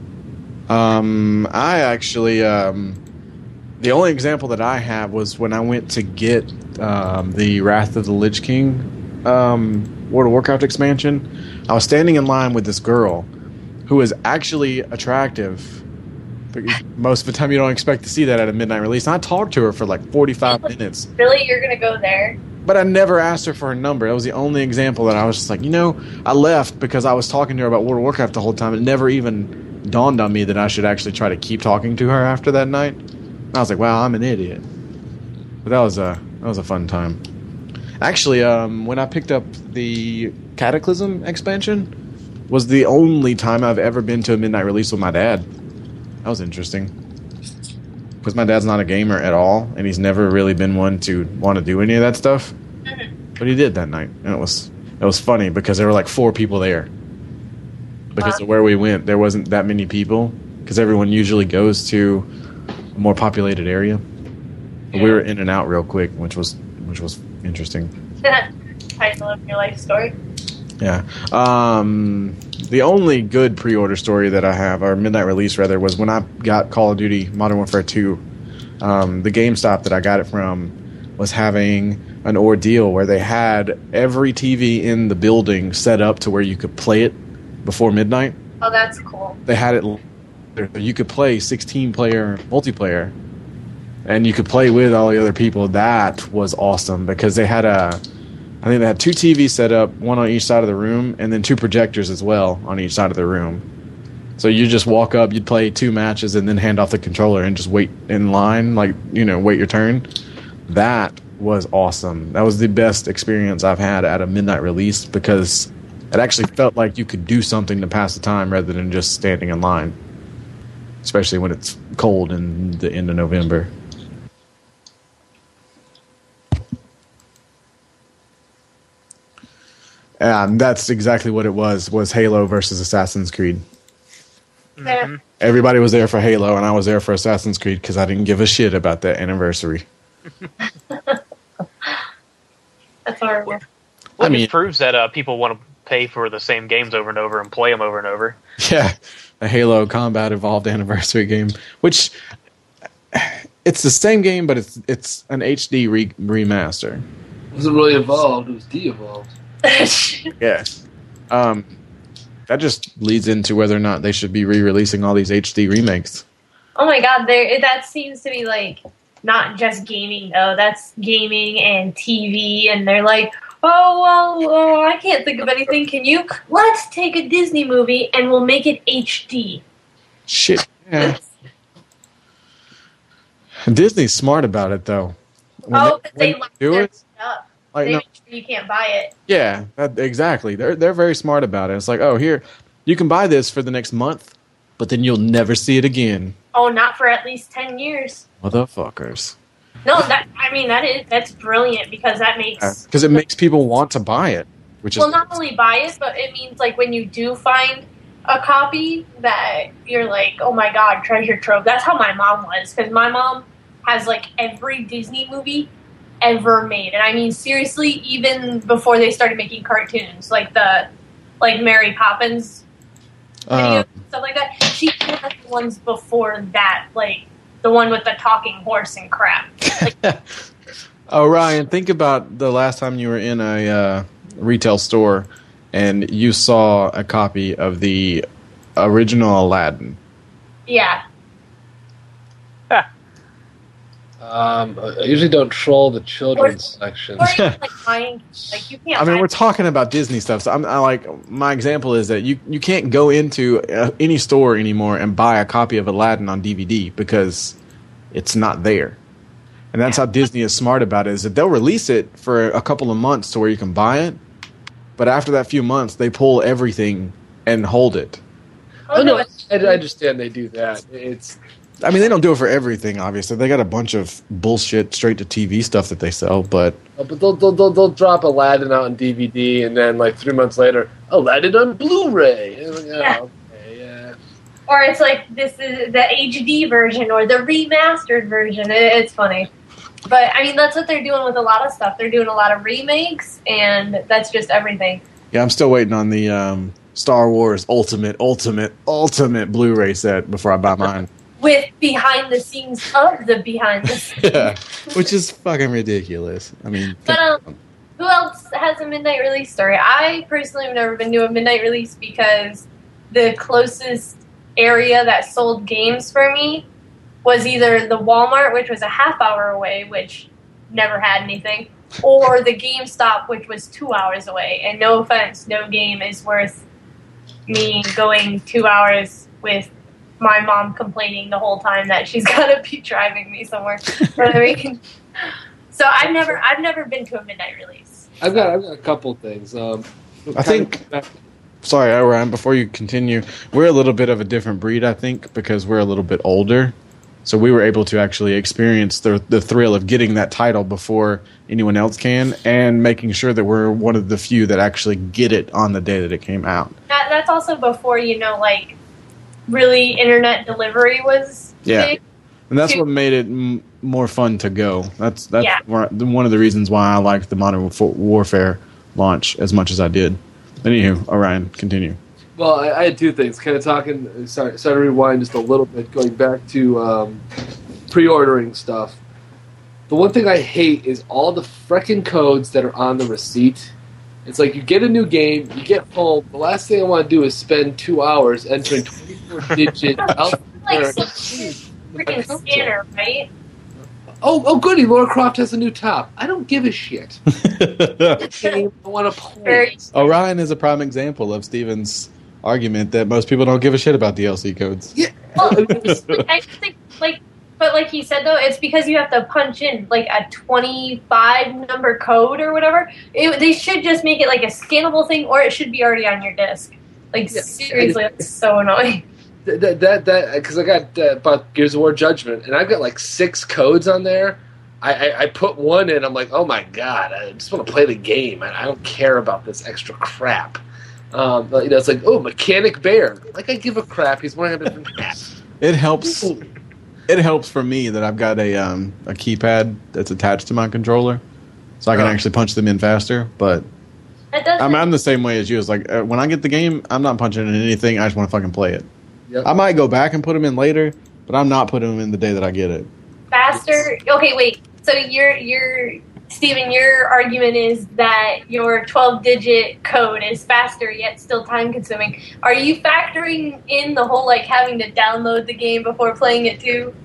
Um, I actually, um, the only example that I have was when I went to get um, the Wrath of the Lich King um, World of Warcraft expansion. I was standing in line with this girl who is actually attractive. But most of the time, you don't expect to see that at a midnight release. And I talked to her for like forty-five minutes. Really, you're gonna go there? But I never asked her for her number. That was the only example that I was just like, you know, I left because I was talking to her about World of Warcraft the whole time. It never even dawned on me that I should actually try to keep talking to her after that night. And I was like, wow, I'm an idiot. But that was a that was a fun time. Actually, um, when I picked up the Cataclysm expansion, was the only time I've ever been to a midnight release with my dad. That was interesting. Because my dad's not a gamer at all, and he's never really been one to want to do any of that stuff. But he did that night, and it was it was funny because there were like four people there. Because Wow. of where we went, there wasn't that many people. Because everyone usually goes to a more populated area. But we were in and out real quick, which was which was interesting. Title of your life story. Yeah. Um, the only good pre-order story that I have, or midnight release rather, was when I got Call of Duty Modern Warfare two. Um, the GameStop that I got it from was having an ordeal where they had every T V in the building set up to where you could play it before midnight. Oh, that's cool. They had it. You could play sixteen player multiplayer, and you could play with all the other people. That was awesome because they had a. I think they had two T Vs set up, one on each side of the room, and then two projectors as well on each side of the room. So you just walk up, you'd play two matches, and then hand off the controller and just wait in line, like, you know, wait your turn. That was awesome. That was the best experience I've had at a midnight release because it actually felt like you could do something to pass the time rather than just standing in line, especially when it's cold in the end of November. And that's exactly what it was, was Halo versus Assassin's Creed. Yeah. Everybody was there for Halo, and I was there for Assassin's Creed because I didn't give a shit about that anniversary. That's horrible. Well, I it mean- just proves that uh, people want to pay for the same games over and over and play them over and over. Yeah, a Halo Combat Evolved anniversary game, which it's the same game, but it's it's an H D re- remaster. It wasn't really evolved, it was de-evolved. Yes. Um, that just leads into whether or not they should be re-releasing all these H D remakes. Oh my god, there that seems to be like not just gaming though. That's gaming and T V, and they're like, oh well, oh, I can't think of anything. Can you? Let's take a Disney movie and we'll make it H D. Shit. Yeah. Disney's smart about it though. When Oh, but when they like do their it. stuff. Like, they no, make sure you can't buy it. yeah, that, exactly. They're they're very smart about it. It's like, oh, here, you can buy this for the next month, but then you'll never see it again. Oh, not for at least ten years. Motherfuckers. No, that I mean that is that's brilliant because that makes Because it makes people want to buy it, which is well not only buy it, but it means like when you do find a copy that you're like, oh my god, treasure trove. That's how my mom was, because my mom has like every Disney movie ever made, and I mean seriously, even before they started making cartoons, like the like Mary Poppins videos, Uh, stuff like that. She had the ones before that, like the one with the talking horse and crap. oh, Ryan, think about the last time you were in a uh, retail store and you saw a copy of the original Aladdin. Yeah. Um, I usually don't troll the children's section. Or even, like buying, like you can't. I mean, buy- we're talking about Disney stuff. So I'm I like my example is that you you can't go into uh, any store anymore and buy a copy of Aladdin on D V D because it's not there. And that's how Disney is smart about it, is that they'll release it for a couple of months to where you can buy it, but after that few months, they pull everything and hold it. Oh no, I, I understand they do that. It's I mean, they don't do it for everything, obviously. They got a bunch of bullshit straight-to-T V stuff that they sell, but... but they'll, they'll they'll they'll drop Aladdin out on D V D, and then like three months later, Aladdin on Blu-ray. And I'm like, oh, Yeah. okay, yeah. Or it's like this is the H D version or the remastered version. It, it's funny. But I mean, that's what they're doing with a lot of stuff. They're doing a lot of remakes, and that's just everything. Yeah, I'm still waiting on the um, Star Wars Ultimate, Ultimate, Ultimate Blu-ray set before I buy mine. With behind the scenes of the behind the scenes. Yeah, which is fucking ridiculous. I mean... But um, who else has a midnight release story? I personally have never been to a midnight release because the closest area that sold games for me was either the Walmart, which was a half hour away, which never had anything, or the GameStop, which was two hours away. And no offense, no game is worth me going two hours with my mom complaining the whole time that she's got to be driving me somewhere. You know what I mean? So I've never, I've never been to a midnight release. I've got I've got a couple things. Um, I think... Sorry, Ryan, before you continue, we're a little bit of a different breed, I think, because we're a little bit older. So we were able to actually experience the the thrill of getting that title before anyone else can, and making sure that we're one of the few that actually get it on the day that it came out. That, that's also before, you know, like, really internet delivery was Yeah. big. And that's what made it m- more fun to go. That's that's Yeah. where- one of the reasons why I liked the Modern Warf- Warfare launch as much as I did. Anywho, Orion, continue. Well, I, I had two things. Kind of talking. Sorry, sorry to rewind just a little bit. Going back to um, pre-ordering stuff. The one thing I hate is all the frickin' codes that are on the receipt. It's like you get a new game, you get home. The last thing I want to do is spend two hours entering twenty-four digit Like alphanumeric. some freaking scanner, right? Oh, oh, goody! Lara Croft has a new top. I don't give a shit. Game I want to play. Very- Orion is a prime example of Steven's argument that most people don't give a shit about D L C codes. Yeah. Well, I just think, like, but like he said though, it's because you have to punch in like a twenty-five number code or whatever. It, they should just make it like a scannable thing, or it should be already on your disc. Like Yeah. seriously, that's so annoying. That that that because I got uh, about Gears of War Judgment, and I've got like six codes on there. I, I, I put one in. I'm like, oh my god! I just want to play the game, and I don't care about this extra crap. Um, but, you know, it's like, oh, Mechanic Bear. Like, I give a crap. He's one hundred different crap. It helps. It helps for me that I've got a um, a keypad that's attached to my controller, so I can Oh. actually punch them in faster. But That doesn't. I'm, I'm the same way as you. It's like uh, when I get the game, I'm not punching in anything. I just want to fucking play it. Yep. I might go back and put them in later, but I'm not putting them in the day that I get it. faster. Okay, wait. So your your Steven, your argument is that your twelve-digit code is faster yet still time-consuming. Are you factoring in the whole like having to download the game before playing it too?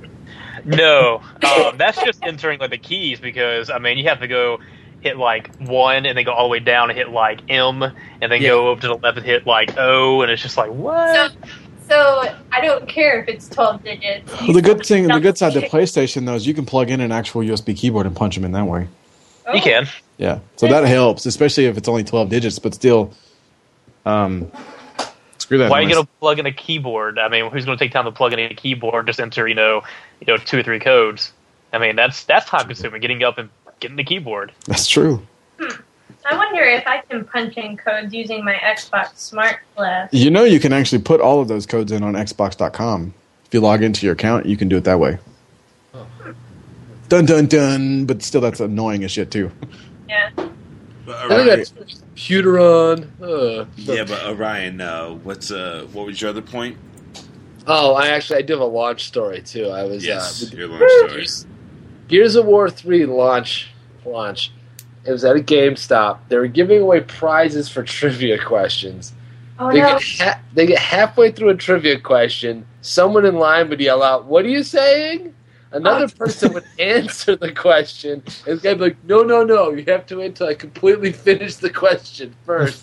No, um, that's just entering like the keys because I mean you have to go hit like one and then go all the way down and hit like M and then Yeah. go up to the left and hit like O and it's just like what? So, so I don't care if it's twelve digits. Well, the good thing, the good side to PlayStation though is you can plug in an actual U S B keyboard and punch them in that way. Oh, You can. Yeah, so that helps, especially if it's only twelve digits, but still, um, screw that. Why are you noise. going to plug in a keyboard? I mean, who's going to take time to plug in a keyboard? Just enter, you know, you know, two or three codes. I mean, that's that's time consuming. Getting up and getting the keyboard. That's true. Hmm. I wonder if I can punch in codes using my Xbox Smart Glass. You know, you can actually put all of those codes in on Xbox dot com. If you log into your account, you can do it that way. Oh. Dun dun dun! But still, that's annoying as shit too. Yeah. But I think Orion, that's computer on. Uh, yeah, but Orion, uh, what's uh, what was your other point? Oh, I actually I do have a launch story too. I was Yes, uh, your launch story. Gears, Gears of War three launch launch. It was at a GameStop. They were giving away prizes for trivia questions. Oh They no. get ha- they get halfway through a trivia question. Someone in line would yell out, "What are you saying?" Another person would answer the question, and the guy would be like, "No, no, no! You have to wait until I completely finish the question first."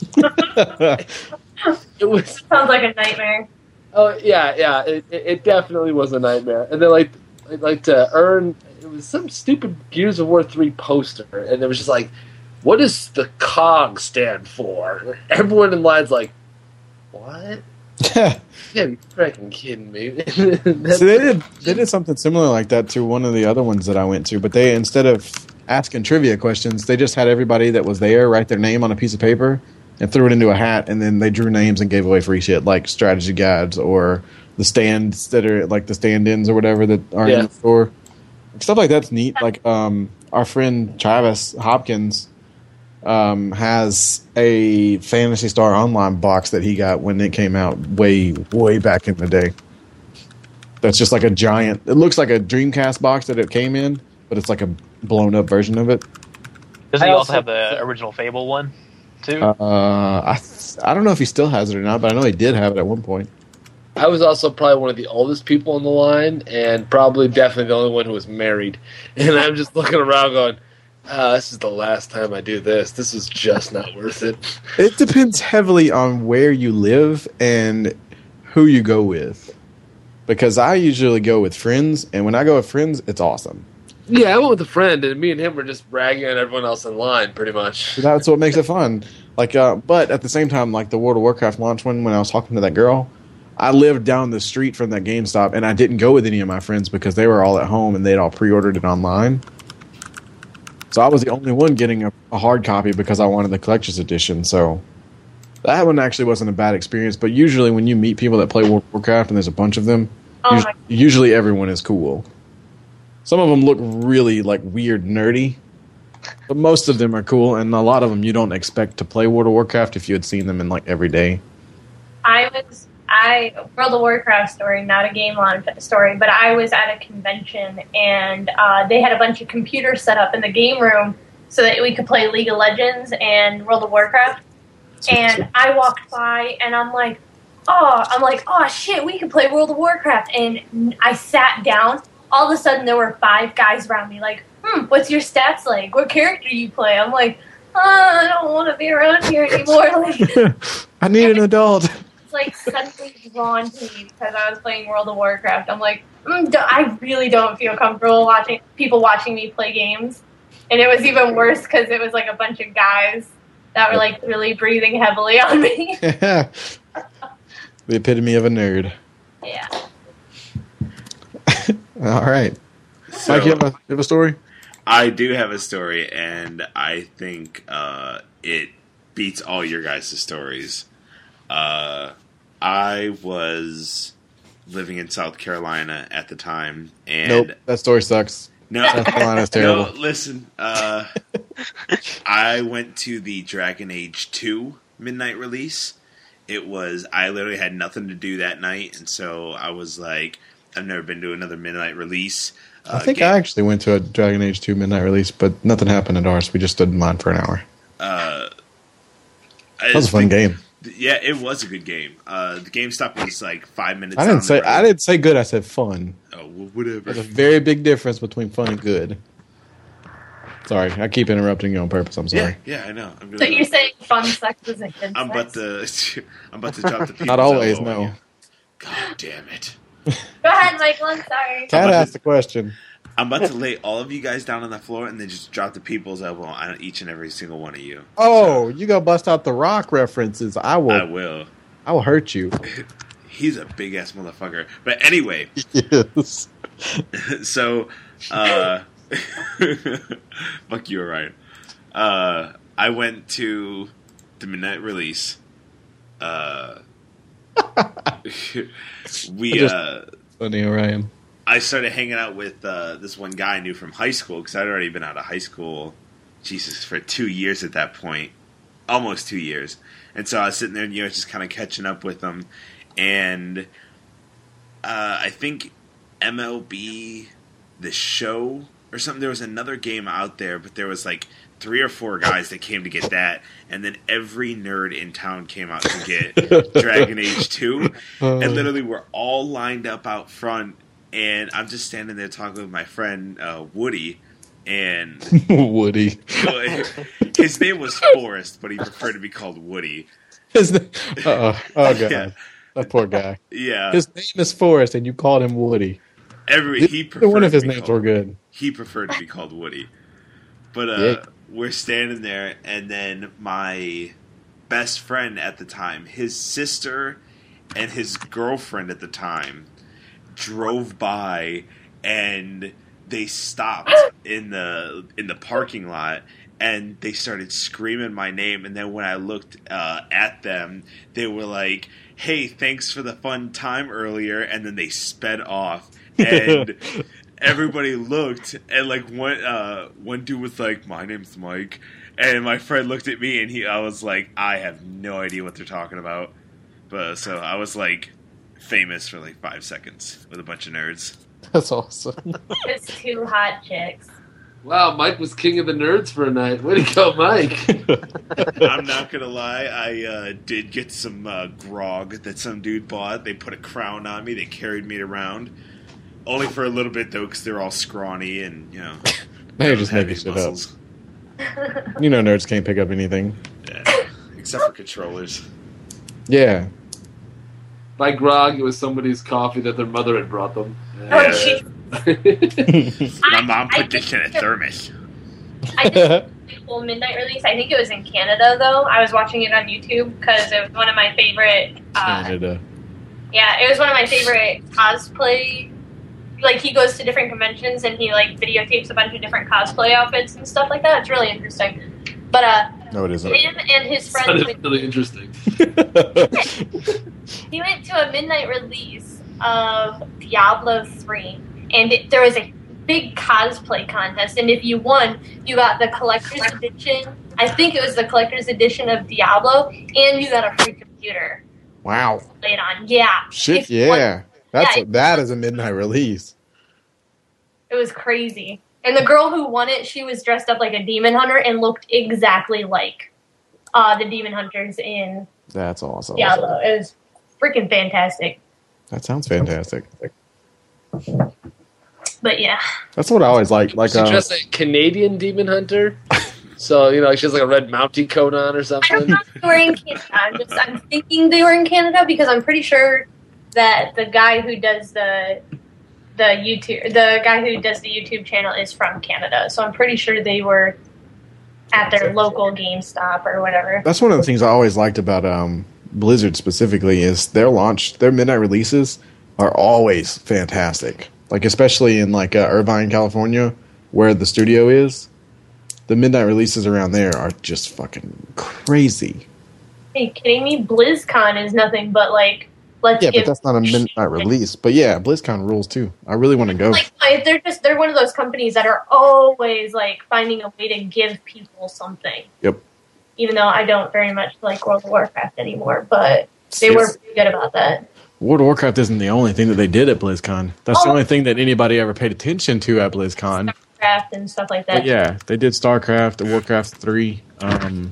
It was Sounds like a nightmare. Oh yeah, yeah. It, it, it definitely was a nightmare. And then like, I'd like to earn. It was some stupid Gears of War three poster, and it was just like, "What does the cog stand for?" Everyone in line's like, "What? Yeah, you freaking kidding me?" That's- So they did they did something similar like that to one of the other ones that I went to, but they instead of asking trivia questions, they just had everybody that was there write their name on a piece of paper and threw it into a hat, and then they drew names and gave away free shit like strategy guides or the stands that are like the stand-ins or whatever that are Yeah. in the store. Stuff like that's neat. Like um, our friend Travis Hopkins um, has a Phantasy Star Online box that he got when it came out way, way back in the day. That's just like a giant. It looks like a Dreamcast box that it came in, but it's like a blown up version of it. Doesn't I he also- also have the original Fable one, too? Uh, I I don't know if he still has it or not, but I know he did have it at one point. I was also probably one of the oldest people in the line, and probably definitely the only one who was married. And I'm just looking around, going, "Ah, this is the last time I do this. This is just not worth it." It depends heavily on where you live and who you go with. Because I usually go with friends, and when I go with friends, it's awesome. Yeah, I went with a friend, and me and him were just ragging on everyone else in line, pretty much. That's what makes it fun. Like, uh, but at the same time, like the World of Warcraft launch one, when I was talking to that girl, I lived down the street from that GameStop, and I didn't go with any of my friends because they were all at home and they'd all pre-ordered it online. So I was the only one getting a, a hard copy because I wanted the collector's edition. So that one actually wasn't a bad experience. But usually, when you meet people that play World of Warcraft and there's a bunch of them, Oh us- my- usually everyone is cool. Some of them look really like weird, nerdy. But most of them are cool, and a lot of them you don't expect to play World of Warcraft if you had seen them in like every day. I was I World of Warcraft story, not a game launch story, but I was at a convention and uh, they had a bunch of computers set up in the game room so that we could play League of Legends and World of Warcraft. And I walked by and I'm like, oh, I'm like, oh shit, we can play World of Warcraft. And I sat down. All of a sudden, there were five guys around me. Like, hmm, what's your stats like? What character do you play? I'm like, oh, I don't want to be around here anymore. Like, I need an adult. it's like suddenly drawn to me because I was playing World of Warcraft. I'm like, mm, do- I really don't feel comfortable watching people watching me play games. And it was even worse because it was like a bunch of guys that were like really breathing heavily on me. The epitome of a nerd. Yeah. All right. So, Mike, you have, a, you have a story? I do have a story, and I think uh, it beats all your guys' stories. Uh, I was living in South Carolina at the time, and Nope. That story sucks. no, South Carolina's terrible. no, listen. Uh, I went to the Dragon Age two midnight release. It was I literally had nothing to do that night, and so I was like, I've never been to another midnight release. Uh, I think game- I actually went to a Dragon Age two midnight release, but nothing happened at ours. We just stood in line for an hour. Uh, That was a fun game. Yeah, it was a good game. Uh, the GameStop was like five minutes. I down didn't say the road. I didn't say good. I said fun. Oh, well, whatever. There's a very big difference between fun and good. Sorry, I keep interrupting you on purpose. I'm Yeah, sorry. yeah, I know. I'm So gonna, you're saying fun sex isn't good I'm about sex? to. I'm about to drop the. people's Not always, elbow on no. you. God damn it! Go ahead, Michael. I'm sorry. Cat about asked to- the question. I'm about to lay all of you guys down on the floor and then just drop the people's elbow on each and every single one of you. Oh, so, you gonna bust out the Rock references? I will. I will. I will hurt you. He's a big ass motherfucker. But anyway. Yes. So, uh, fuck you, Orion. Uh, I went to the midnight release. Uh, we, just, uh, funny, Orion. I started hanging out with uh, this one guy I knew from high school because I'd already been out of high school, Jesus, for two years at that point, almost two years. And so I was sitting there, you know, just kind of catching up with him. And uh, I think M L B The Show or something, there was another game out there, but there was like three or four guys that came to get that, and then every nerd in town came out to get Dragon Age two, and literally we're all lined up out front. And I'm just standing there talking with my friend uh, Woody, and Woody. His name was Forrest, but he preferred to be called Woody. His name, uh-oh. Oh god, yeah. That poor guy. Yeah, his name is Forrest, and you called him Woody. Every he preferred one of his to be names called, were good. He preferred to be called Woody, but uh, yeah. We're standing there, and then my best friend at the time, his sister, and his girlfriend at the time drove by, and they stopped in the in the parking lot, and they started screaming my name. And then when I looked uh, at them, they were like, "Hey, thanks for the fun time earlier," and then they sped off. And everybody looked, and like one uh, one dude was like, "My name's Mike," and my friend looked at me, and he I was like, "I have no idea what they're talking about." But so I was like famous for like five seconds with a bunch of nerds. That's awesome. It's two hot chicks. Wow, Mike was king of the nerds for a night. Way to go, Mike. I'm not gonna lie, I uh, did get some uh, grog that some dude bought. They put a crown on me. They carried me around. Only for a little bit, though, because they're all scrawny and, you know... They're just making shit muscles. Up. You know nerds can't pick up anything. Yeah, except for controllers. Yeah. By grog, it was somebody's coffee that their mother had brought them. Oh, jeez. My mom put this in a thermos. I did a cool midnight release. I think it was in Canada, though. I was watching it on YouTube because it was one of my favorite... Uh, Canada. Yeah, it was one of my favorite cosplay... Like, he goes to different conventions and he, like, videotapes a bunch of different cosplay outfits and stuff like that. It's really interesting. But, uh... No, it isn't. Him and his friends... That is went, really interesting. he went to a midnight release of Diablo three. And it, there was a big cosplay contest. And if you won, you got the collector's edition. I think it was the collector's edition of Diablo. And you got a free computer. Wow. Played on. Yeah. Shit, If you won- yeah. That's Yeah, a, that is a midnight release. It was crazy. And the girl who won it, she was dressed up like a demon hunter and looked exactly like uh, the demon hunters in That's awesome. Diablo. It was freaking fantastic. That sounds fantastic. But yeah. That's what I always like. Like, She uh, dressed like a Canadian demon hunter. So, you know, she has like a red Mountie coat on or I don't something. know if they were in Canada. I'm, just, I'm thinking they were in Canada because I'm pretty sure that the guy who does the the YouTube the guy who does the YouTube channel is from Canada. So I'm pretty sure they were at their local GameStop or whatever. that's one of the things I always liked about um, Blizzard specifically is their launch, their midnight releases are always fantastic. Like, especially in like uh, Irvine, California, where the studio is. The midnight releases around there are just fucking crazy. Are you kidding me? BlizzCon is nothing but like let's Yeah, give but that's not a midnight release. But yeah, BlizzCon rules too. I really want to go. like I- they're just they're one of those companies that are always like finding a way to give people something. Yep. Even though I don't very much like World of Warcraft anymore, but they were pretty good about that. World of Warcraft isn't the only thing that they did at BlizzCon. That's the Oh. only thing that anybody ever paid attention to at BlizzCon. Craft and stuff like that. But yeah, they did StarCraft, Warcraft three. Um,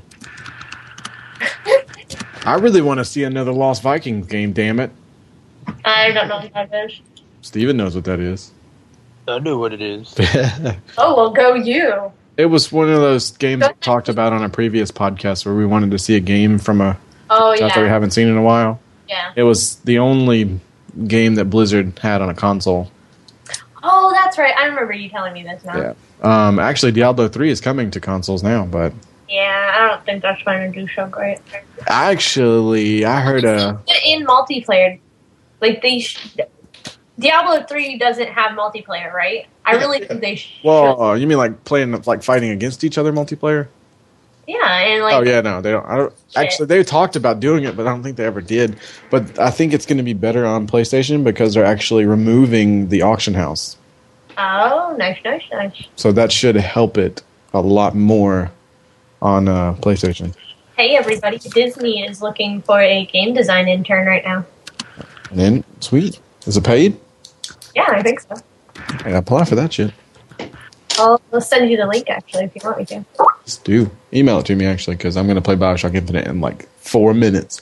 I really want to see another Lost Vikings game, damn it. I don't know what that is. Steven knows what that is. I know what it is. Oh well, go you. It was one of those games we talked about on a previous podcast where we wanted to see a game from a Oh title we yeah, haven't seen in a while. yeah. It was the only game that Blizzard had on a console. Oh, that's that's right. I remember you telling me this now. Yeah. Um, actually, Diablo three is coming to consoles now, but Yeah, I don't think that's going to do so great. actually, I heard a. In multiplayer, like they, sh- Diablo three doesn't have multiplayer, right? I really think they should. Well, uh, you mean like playing, like fighting against each other multiplayer? Yeah, and like Oh yeah, no, they don't. I don't. Actually, they talked about doing it, but I don't think they ever did. But I think it's going to be better on PlayStation because they're actually removing the auction house, oh, nice, nice, nice. so that should help it a lot more on uh, PlayStation. Hey, everybody! Disney is looking for a game design intern right now. And then, sweet, is it paid? Yeah, I think so. I gotta apply for that shit. I'll, I'll send you the link actually if you want me to. Let's do. Email it to me actually because I'm gonna play Bioshock Infinite in like four minutes.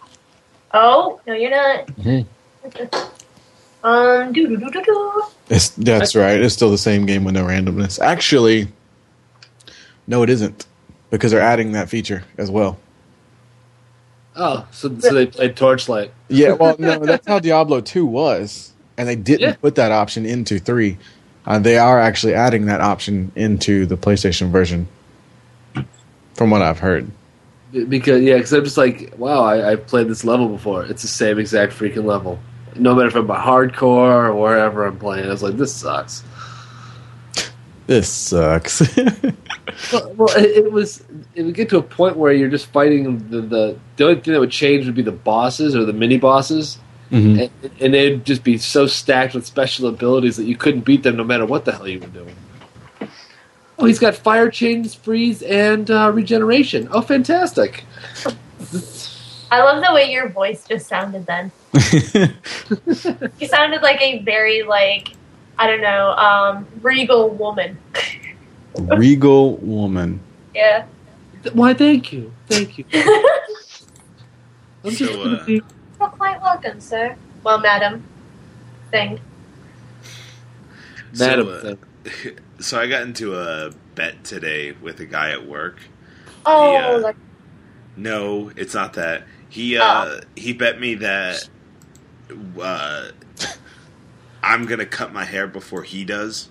Oh no, you're not. Mm-hmm. Um, do do do do do. It's, that's right. It's still the same game with no randomness. Actually, no, it isn't because they're adding that feature as well. Oh, so so they played Torchlight. Yeah, well, no, that's how Diablo two was, and they didn't Yeah. put that option into three. Uh, they are actually adding that option into the PlayStation version, from what I've heard. Because yeah, because I'm just like, wow, I, I've played this level before. It's the same exact freaking level. No matter if I'm a hardcore or wherever I'm playing, I was like, this sucks. This sucks. Well, well it, it was. It would get to a point where you're just fighting the, the the only thing that would change would be the bosses or the mini bosses, Mhm. and, and they'd just be so stacked with special abilities that you couldn't beat them no matter what the hell you were doing. Oh, he's got fire chains, freeze, and uh, regeneration. Oh, fantastic! I love the way your voice just sounded then. You sounded like a very like I don't know, um, regal woman. Regal woman. Yeah. Why? Thank you, thank you. I'm just So, gonna uh, be. Well, quite welcome, sir. Well, madam. Thing. Madam So, uh, thing. so I got into a bet today with a guy at work. Oh, Yeah. like, No, it's not that. He uh, he bet me that uh, I'm gonna cut my hair before he does,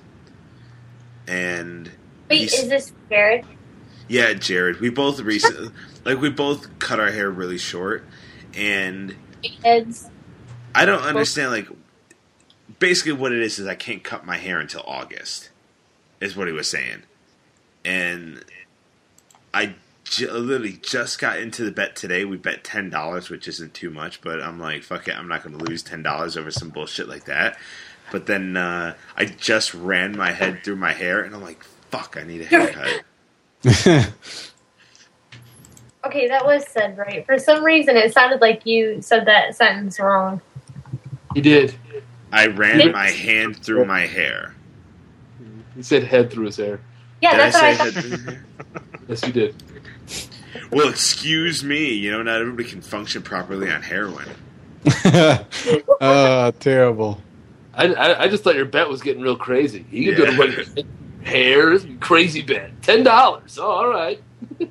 and wait, he's- is this Jared? yeah, Jared. We both recently, like, we both cut our hair really short, and Heads. I don't understand. Like, basically, what it is is I can't cut my hair until August, is what he was saying, and I j- literally just got into the bet today. We bet ten dollars, which isn't too much, but I'm like, fuck it, I'm not going to lose ten dollars over some bullshit like that. But then uh, I just ran my head through my hair, and I'm like, fuck, I need a haircut. Okay, that was said right. For some reason, it sounded like you said that sentence wrong. He did. I ran my hand through my hair. He said head through his hair. Yeah, Did that's I what I say thought. head through my hair? Yes, you did. Well, excuse me. You know, not everybody can function properly on heroin. uh, terrible. I, I, I just thought your bet was getting real crazy. You can Yeah. do it with hairs, crazy bet. Ten dollars. Oh, all right.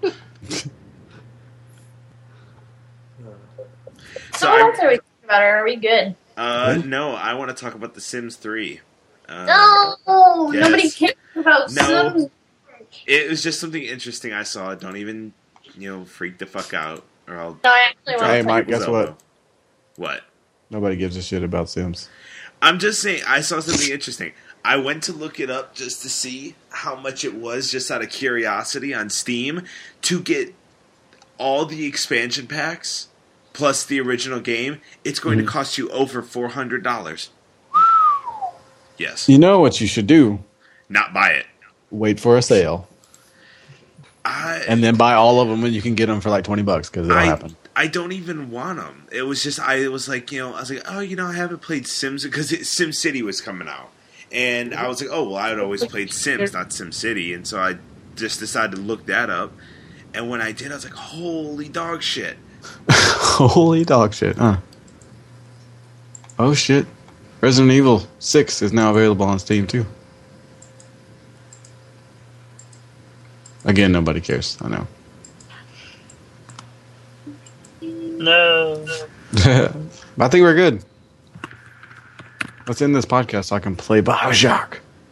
So So what I- else are we talking about? Or are we good? Uh, no, I want to talk about The Sims three. Uh, No, yes. nobody cares about No. Sims. It was just something interesting I saw. Don't even, you know, freak the fuck out, or I'll. No, I actually drop want Hey, to. Mike, people's guess what? elbow. What? Nobody gives a shit about Sims. I'm just saying, I saw something interesting. I went to look it up just to see how much it was, just out of curiosity, on Steam, to get all the expansion packs plus the original game. It's going Mhm. to cost you over four hundred dollars. Yes. You know what you should do? Not buy it. Wait for a sale, I and then buy all of them when you can get them for like twenty bucks because it'll I, happen. I don't even want them. It was just, I was like, you know, I was like, oh, you know, I haven't played Sims because Sim City was coming out. And I was like, oh, well, I'd always played Sims, not Sim City. And so I just decided to look that up. And when I did, I was like, holy dog shit. Holy dog shit, huh? Oh shit. Resident Evil six is now available on Steam too. Again, nobody cares. I know. No. I think we're good. Let's end this podcast so I can play Bioshock.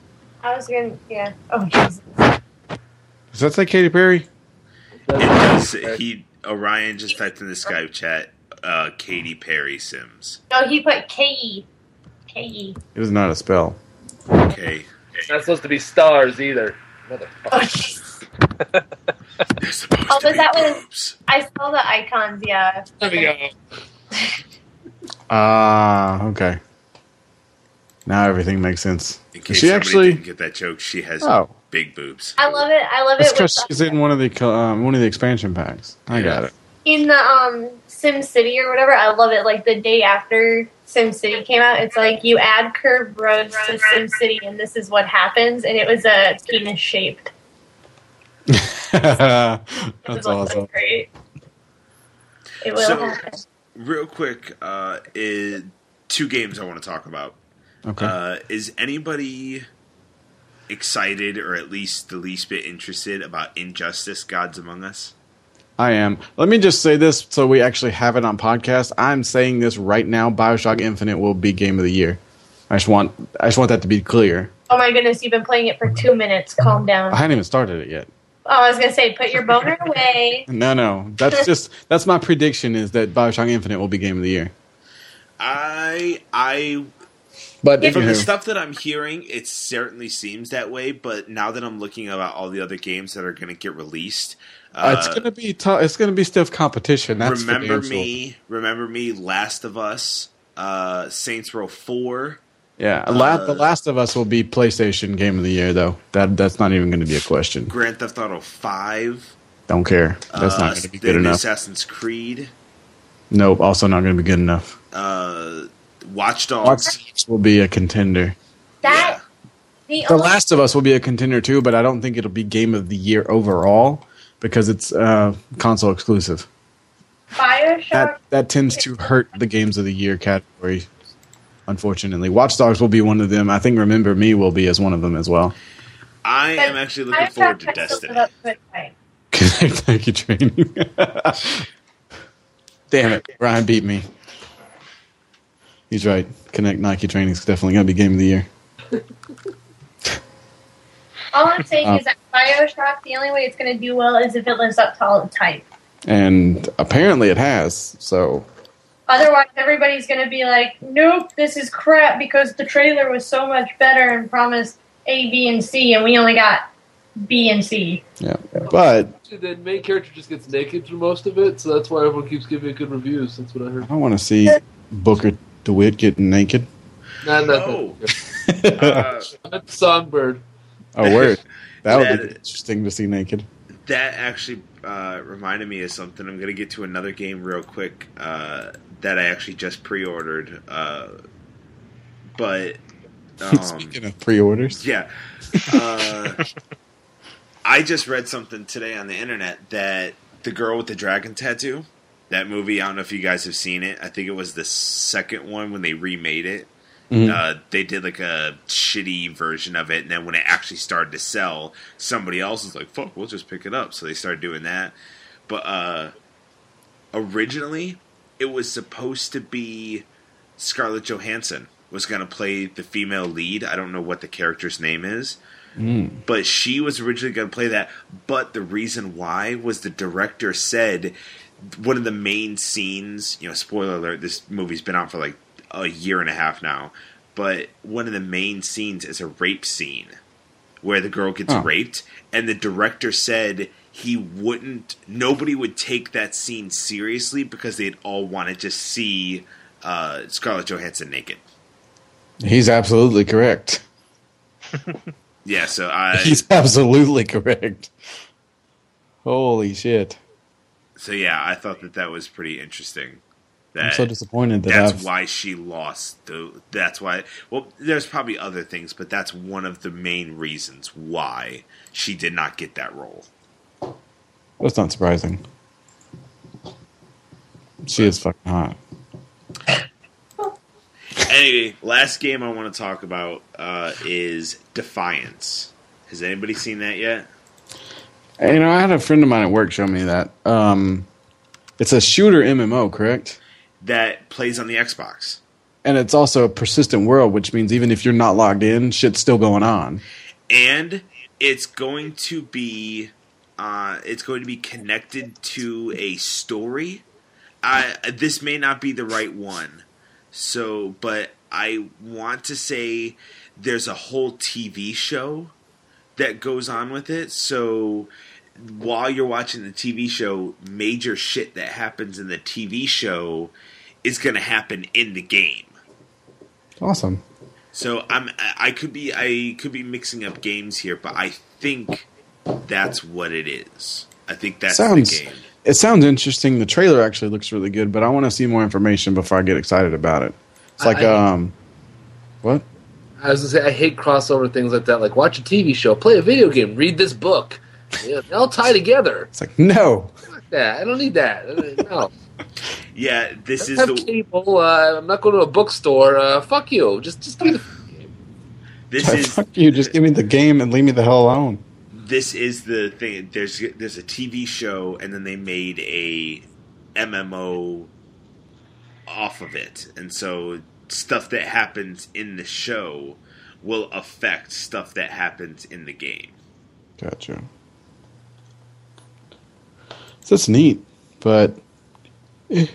I was gonna, yeah. Oh, Jesus. Does that say Katy Perry? It does. He Orion just typed in the Skype chat, uh, Katy Perry Sims. No, he put K E. K E. It is not a spell. Okay. It's not supposed to be stars either. Oh, Motherfucker. Jesus. They're supposed Oh, to but be that was- boobs. I saw the icons, yeah. There we go. Ah, okay. Now everything makes sense. In case She somebody actually- didn't get that joke, she has Oh, big boobs. I love it. I love that's it. because with she's the- in one of the co- um, one of the expansion packs. I got it. in the um Sim City or whatever. I love it. Like the day after Sim City came out, it's like you add curved roads to Sim City, and this is what happens. And it was a penis shaped. That's awesome. Great. It will So- happen. Real quick, uh, is two games I want to talk about. Okay. Uh, is anybody excited or at least the least bit interested about Injustice Gods Among Us? I am. Let me just say this so we actually have it on podcast. I'm saying this right now. BioShock Infinite will be game of the year. I just want I just want that to be clear. Oh my goodness, you've been playing it for two minutes. Calm down. I hadn't even started it yet. Oh, I was gonna say, put your boner away. No, no. That's just that's my prediction is that BioShock Infinite will be game of the year. I I But Yeah, from you know, the stuff that I'm hearing, it certainly seems that way. But now that I'm looking about all the other games that are going to get released, uh, it's gonna be tough. It's gonna be stiff competition. That's for remember damn sure. me, remember me, Last of Us, uh, Saints Row Four. Yeah, La- Uh, The Last of Us will be PlayStation Game of the Year, though. That that's not even going to be a question. Grand Theft Auto Five. Don't care. That's uh, not going to be the good new enough. Assassin's Creed. Nope. Also not going to be good enough. Uh, Watch Watch Dogs. Dogs will be a contender. That the The only Last of Us will be a contender too, but I don't think it'll be Game of the Year overall because it's uh, console exclusive. Bioshock. That that tends to hurt the Games of the Year category. Unfortunately, Watch Dogs will be one of them. I think Remember Me will be as one of them as well. I But am actually looking Bioshock forward to has to Destiny. live up to its hype. Thank you, training. Damn it, Ryan beat me. He's right. Connect Nike Training is definitely going to be Game of the Year. All I'm saying Uh, is that Bioshock, the only way it's going to do well is if it lives up to all its hype. And apparently it has. So Otherwise, everybody's going to be like, nope, this is crap because the trailer was so much better and promised A, B, and C, and we only got B and C. yeah, but The main character just gets naked through most of it, so that's why everyone keeps giving it good reviews. That's what I I heard. don't want to see Booker DeWitt getting naked. Nah, not No. that. Uh, Not Songbird. Oh, word. That would be That- interesting to see naked. that actually uh, reminded me of something. I'm going to get to another game real quick uh, that I actually just pre-ordered. Uh, but um, Speaking of pre-orders. yeah, uh, I just read something today on the internet that the girl with the dragon tattoo, that movie. I don't know if you guys have seen it. I think it was the second one when they remade it. Mhm. Uh, they did like a shitty version of it, and then when it actually started to sell, somebody else was like, "Fuck, we'll just pick it up." So they started doing that. But uh, originally, it was supposed to be Scarlett Johansson was going to play the female lead. I don't know what the character's name is, Mm. but she was originally going to play that. But the reason why was the director said one of the main scenes. You know, spoiler alert: this movie's been out for like a year and a half now, but one of the main scenes is a rape scene where the girl gets Oh. raped, and the director said he wouldn't, nobody would take that scene seriously because they'd all want to just see uh, Scarlett Johansson naked. He's absolutely correct. Yeah, so I, He's absolutely correct. Holy shit. so yeah, I thought that that was pretty interesting. I'm That so disappointed that that's I've... why she lost. The, that's why. Well, there's probably other things, but that's one of the main reasons why she did not get that role. That's not surprising. She is fucking hot. Anyway, last game I want to talk about uh, is Defiance. Has anybody seen that yet? And, you know, I had a friend of mine at work show me that. Um, it's a shooter M M O, correct? That plays on the Xbox. And it's also a persistent world, which means even if you're not logged in, shit's still going on. and it's going to be uh, it's going to be connected to a story. I this may not be the right one, so but I want to say there's a whole T V show that goes on with it. So while you're watching the T V show, major shit that happens in the T V show is going to happen in the game. Awesome. So I'm I could be I could be mixing up games here, but I think that's what it is. I think that's sounds, the game. It sounds interesting. The trailer actually looks really good, but I want to see more information before I get excited about it. It's like I, um what? I was gonna say I hate crossover things like that. Like watch a T V show, play a video game, read this book. Yeah, they all tie together. It's like no. Fuck that. I don't need that. No. Yeah, this is have the cable. Uh, I'm not going to a bookstore. Uh, fuck you. Just just give me the game. this is Fuck you. Just give me the game and leave me the hell alone. this is the thing. There's there's a T V show, and then they made a M M O off of it, and so stuff that happens in the show will affect stuff that happens in the game. Gotcha. So it's neat, but eh.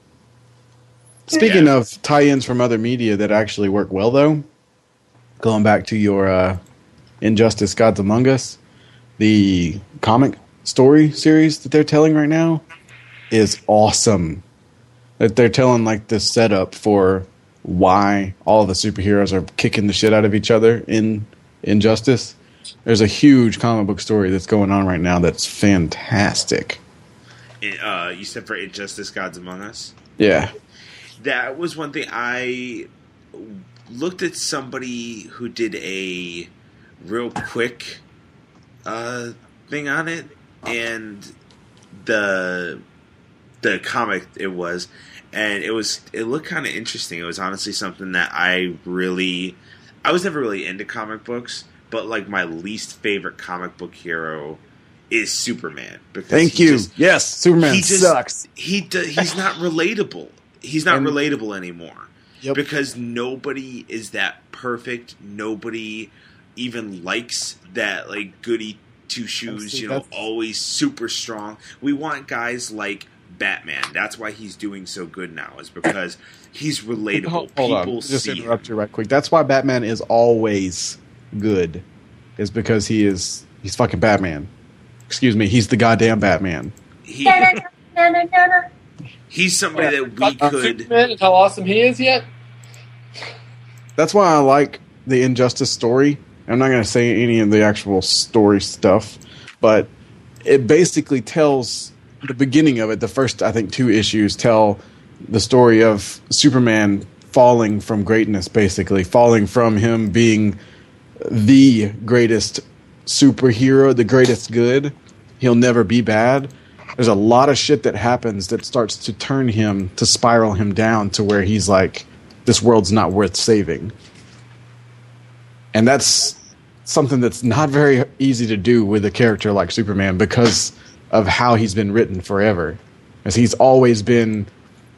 Speaking Yeah. of tie-ins from other media that actually work well, though, going back to your uh, Injustice: Gods Among Us, the comic story series that they're telling right now is awesome. That they're telling like the setup for why all the superheroes are kicking the shit out of each other in Injustice. There's a huge comic book story that's going on right now that's fantastic. Uh, you said for Injustice: Gods Among Us. Yeah. That was one thing. I looked at somebody who did a real quick uh, thing on it, and the the comic it was, and it was it looked kind of interesting. It was honestly something that I really, I was never really into comic books, but like my least favorite comic book hero is Superman. Because Thank he you. just- yes, Superman he just, sucks. He do, he's not relatable. He's not And- relatable anymore. Yep. Because nobody is that perfect. Nobody even likes that like goody two shoes, See, you know, that's- always super strong. We want guys like Batman. That's why he's doing so good now, is because he's relatable. Hold, hold People on. Just see interrupt him. you right quick. That's why Batman is always good. Is because he is he's fucking Batman. Excuse me, he's the goddamn Batman. He, Da-da-da-da-da-da. he's somebody that we Uh, could. Superman and how awesome he is yet? That's why I like the Injustice story. I'm not going to say any of the actual story stuff, but it basically tells the beginning of it. The first, I think, two issues tell the story of Superman falling from greatness, basically falling from him being the greatest superhero, the greatest good. He'll never be bad. There's a lot of shit that happens that starts to turn him, to spiral him down to where he's like, this world's not worth saving. And that's something that's not very easy to do with a character like Superman because of how he's been written forever. As he's always been,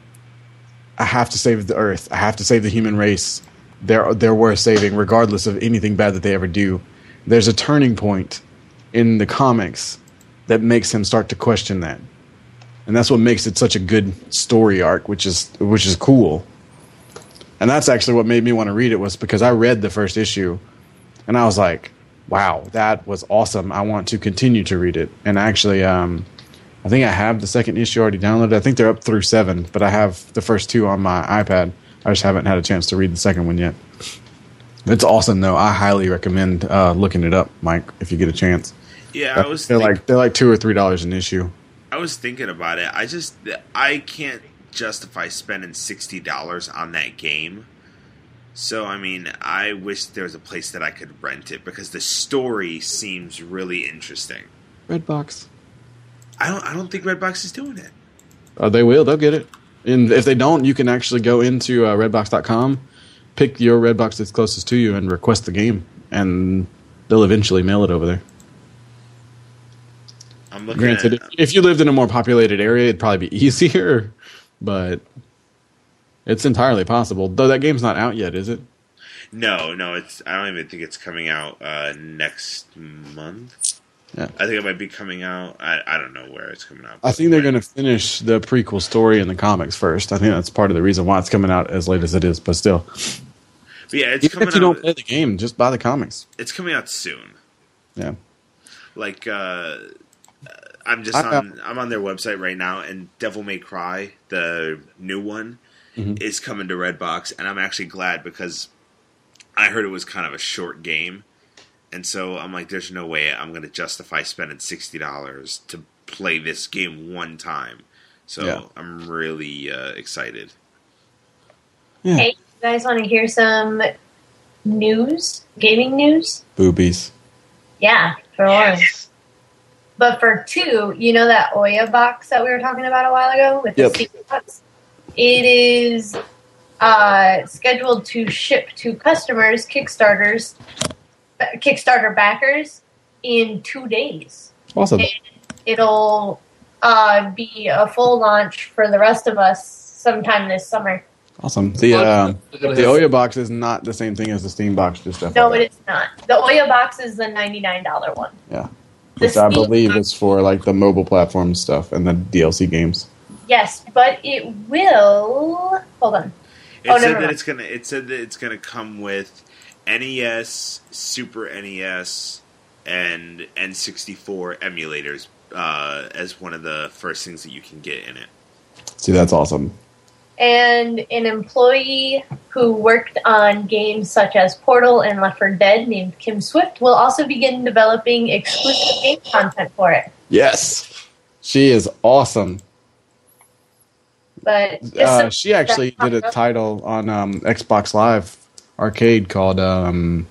I have to save the Earth. I have to save the human race. They're, they're worth saving regardless of anything bad that they ever do. There's a turning point in the comics that makes him start to question that. And that's what makes it such a good story arc, which is which is cool. And that's actually what made me want to read it, was because I read the first issue and I was like, wow, that was awesome. I want to continue to read it. And actually, um, I think I have the second issue already downloaded. I think they're up through seven, but I have the first two on my iPad. I just haven't had a chance to read the second one yet. It's awesome, though. I highly recommend uh, looking it up, Mike, if you get a chance. Yeah, I was. They're think- like they're like two or three dollars an issue. I was thinking about it. I just I can't justify spending sixty dollars on that game. So I mean, I wish there was a place that I could rent it because the story seems really interesting. Redbox. I don't I don't think Redbox is doing it. Uh, they will. They'll get it. And if they don't, you can actually go into uh, redbox dot com, pick your Redbox that's closest to you, and request the game, and they'll eventually mail it over there. I'm looking Granted, at if, if you lived in a more populated area, it'd probably be easier, but it's entirely possible. Though that game's not out yet, is it? No, no, it's. I don't even think it's coming out uh, next month. Yeah. I think it might be coming out. I, I don't know where it's coming out. I think they're going to finish the prequel story in the comics first. I think that's part of the reason why it's coming out as late as it is. But still, but yeah, it's even coming if you out, don't play the game, just buy the comics. It's coming out soon. Yeah. Like, uh, I'm just I, on. I'm on their website right now, and Devil May Cry, the new one, mm-hmm. is coming to Redbox, and I'm actually glad because I heard it was kind of a short game. And so I'm like, there's no way I'm going to justify spending sixty dollars to play this game one time. So yeah. I'm really uh, excited. Yeah. Hey, you guys want to hear some news? Gaming news? Boobies. Yeah, for one. But for two, you know that Ouya box that we were talking about a while ago with Yep. the Steam box? It is uh, scheduled to ship to customers, Kickstarters, Kickstarter backers in two days. Awesome. And it'll uh, be a full launch for the rest of us sometime this summer. Awesome. The uh, the Ouya box is not the same thing as the Steam box. Just F Y I. No, it is not. The Ouya box is the ninety-nine dollars one. Yeah. The Which I Steam believe box- is for like the mobile platform stuff and the D L C games. Yes, but it will. Hold on. It Oh, said never that mind. it's gonna. It said that it's gonna come with N E S, Super N E S, and N sixty-four emulators uh, as one of the first things that you can get in it. See, that's awesome. And an employee who worked on games such as Portal and Left four Dead named Kim Swift will also begin developing exclusive game content for it. Yes. She is awesome. But just Uh, some- she actually did a title on um, Xbox Live Arcade called um,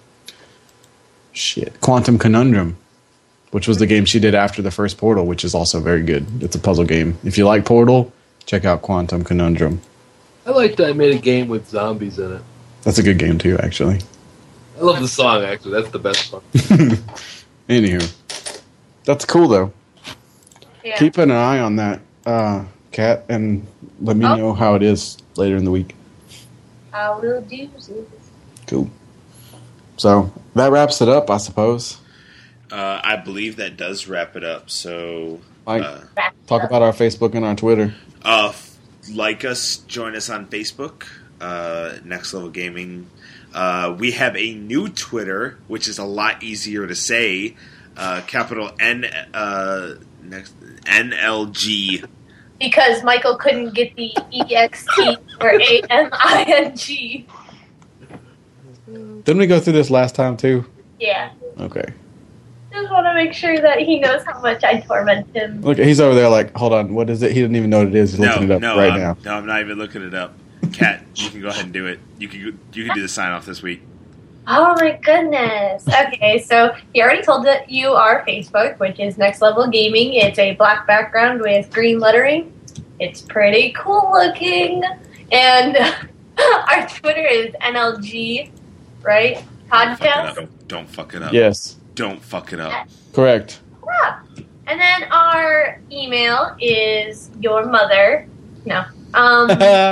shit Quantum Conundrum, which was the game she did after the first Portal, which is also very good. It's a puzzle game. If you like Portal, check out Quantum Conundrum. I liked that I made a game with zombies in it. That's a good game too, actually. I love the song, actually. That's the best part. Anywho, that's cool though. yeah. Keep an eye on that, uh, Kat, and let me Oh. know how it is later in the week. I will do this. Cool. So that wraps it up, I suppose. Uh, I believe that does wrap it up. So, Mike, uh, talk about our Facebook and our Twitter. uh, like us, join us on Facebook, uh, Next Level Gaming. Uh, we have a new Twitter, which is a lot easier to say. Uh, capital N uh, next N L G. Because Michael couldn't get the E X T or A M I N G. Didn't we go through this last time too? Yeah. Okay. Just want to make sure that he knows how much I torment him. Look, he's over there like, hold on, what is it? He didn't even know what it is. He's No, looking it up no, right I'm, now. no, I'm not even looking it up. Kat, you can go ahead and do it. You can you can do the sign off this week. Oh my goodness. Okay, so he already told that you our Facebook, which is Next Level Gaming. It's a black background with green lettering. It's pretty cool looking. And our Twitter is N L G, right? Fuck it Podcast. up. Don't, don't fuck it up. Yes, Don't fuck it up. correct. Yeah. And then our email is your mother. No. Um,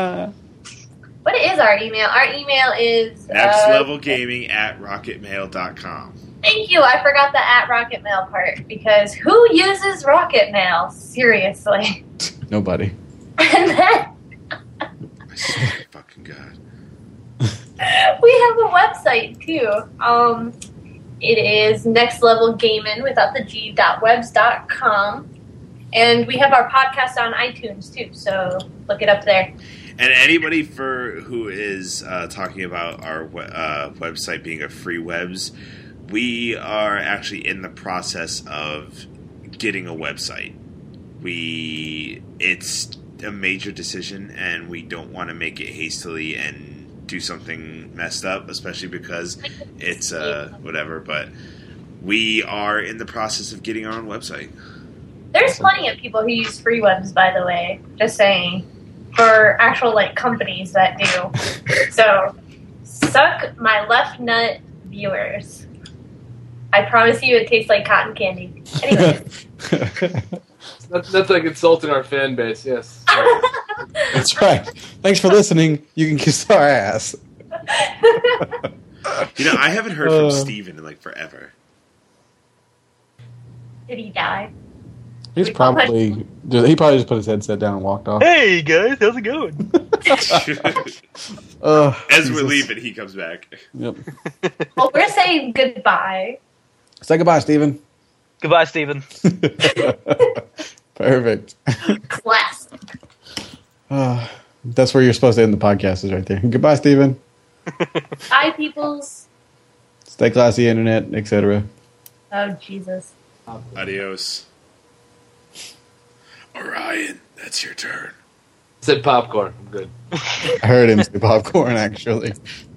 what is our email? Our email is Next uh, Level Gaming at rocketmail dot com. Thank you. I forgot the at Rocket Mail part because who uses Rocket Mail? Seriously. Nobody. And then I swear to fucking God. we have a website too. Um, it is Next Level Gaming without the G dot webs dot com, and we have our podcast on iTunes too. So look it up there. And anybody for who is uh, talking about our we- uh, website being a free webs, we are actually in the process of getting a website. We it's a major decision, and we don't want to make it hastily and do something messed up, especially because it's uh, whatever. But we are in the process of getting our own website. There's plenty of people who use free webs, by the way. Just saying. For actual like companies that do. So suck my left nut, viewers. I promise you it tastes like cotton candy. Anyways. That's, that's like insulting our fan base, yes. That's right. Thanks for listening. You can kiss our ass. You know, I haven't heard Uh. from Steven in like forever. Did he die? He's probably he probably just put his headset down and walked off. Hey guys, how's it going? Uh, As Jesus. we're leaving, he comes back. Yep. Well, we're saying goodbye. Say goodbye, Steven. Goodbye, Steven. Perfect. Classic. Uh, that's where you're supposed to end the podcast, is right there. Goodbye, Steven. Bye, peoples. Stay classy, internet, et cetera. Oh, Jesus. Adios. Orion, that's your turn. Said popcorn. I'm good. I heard him say popcorn, actually.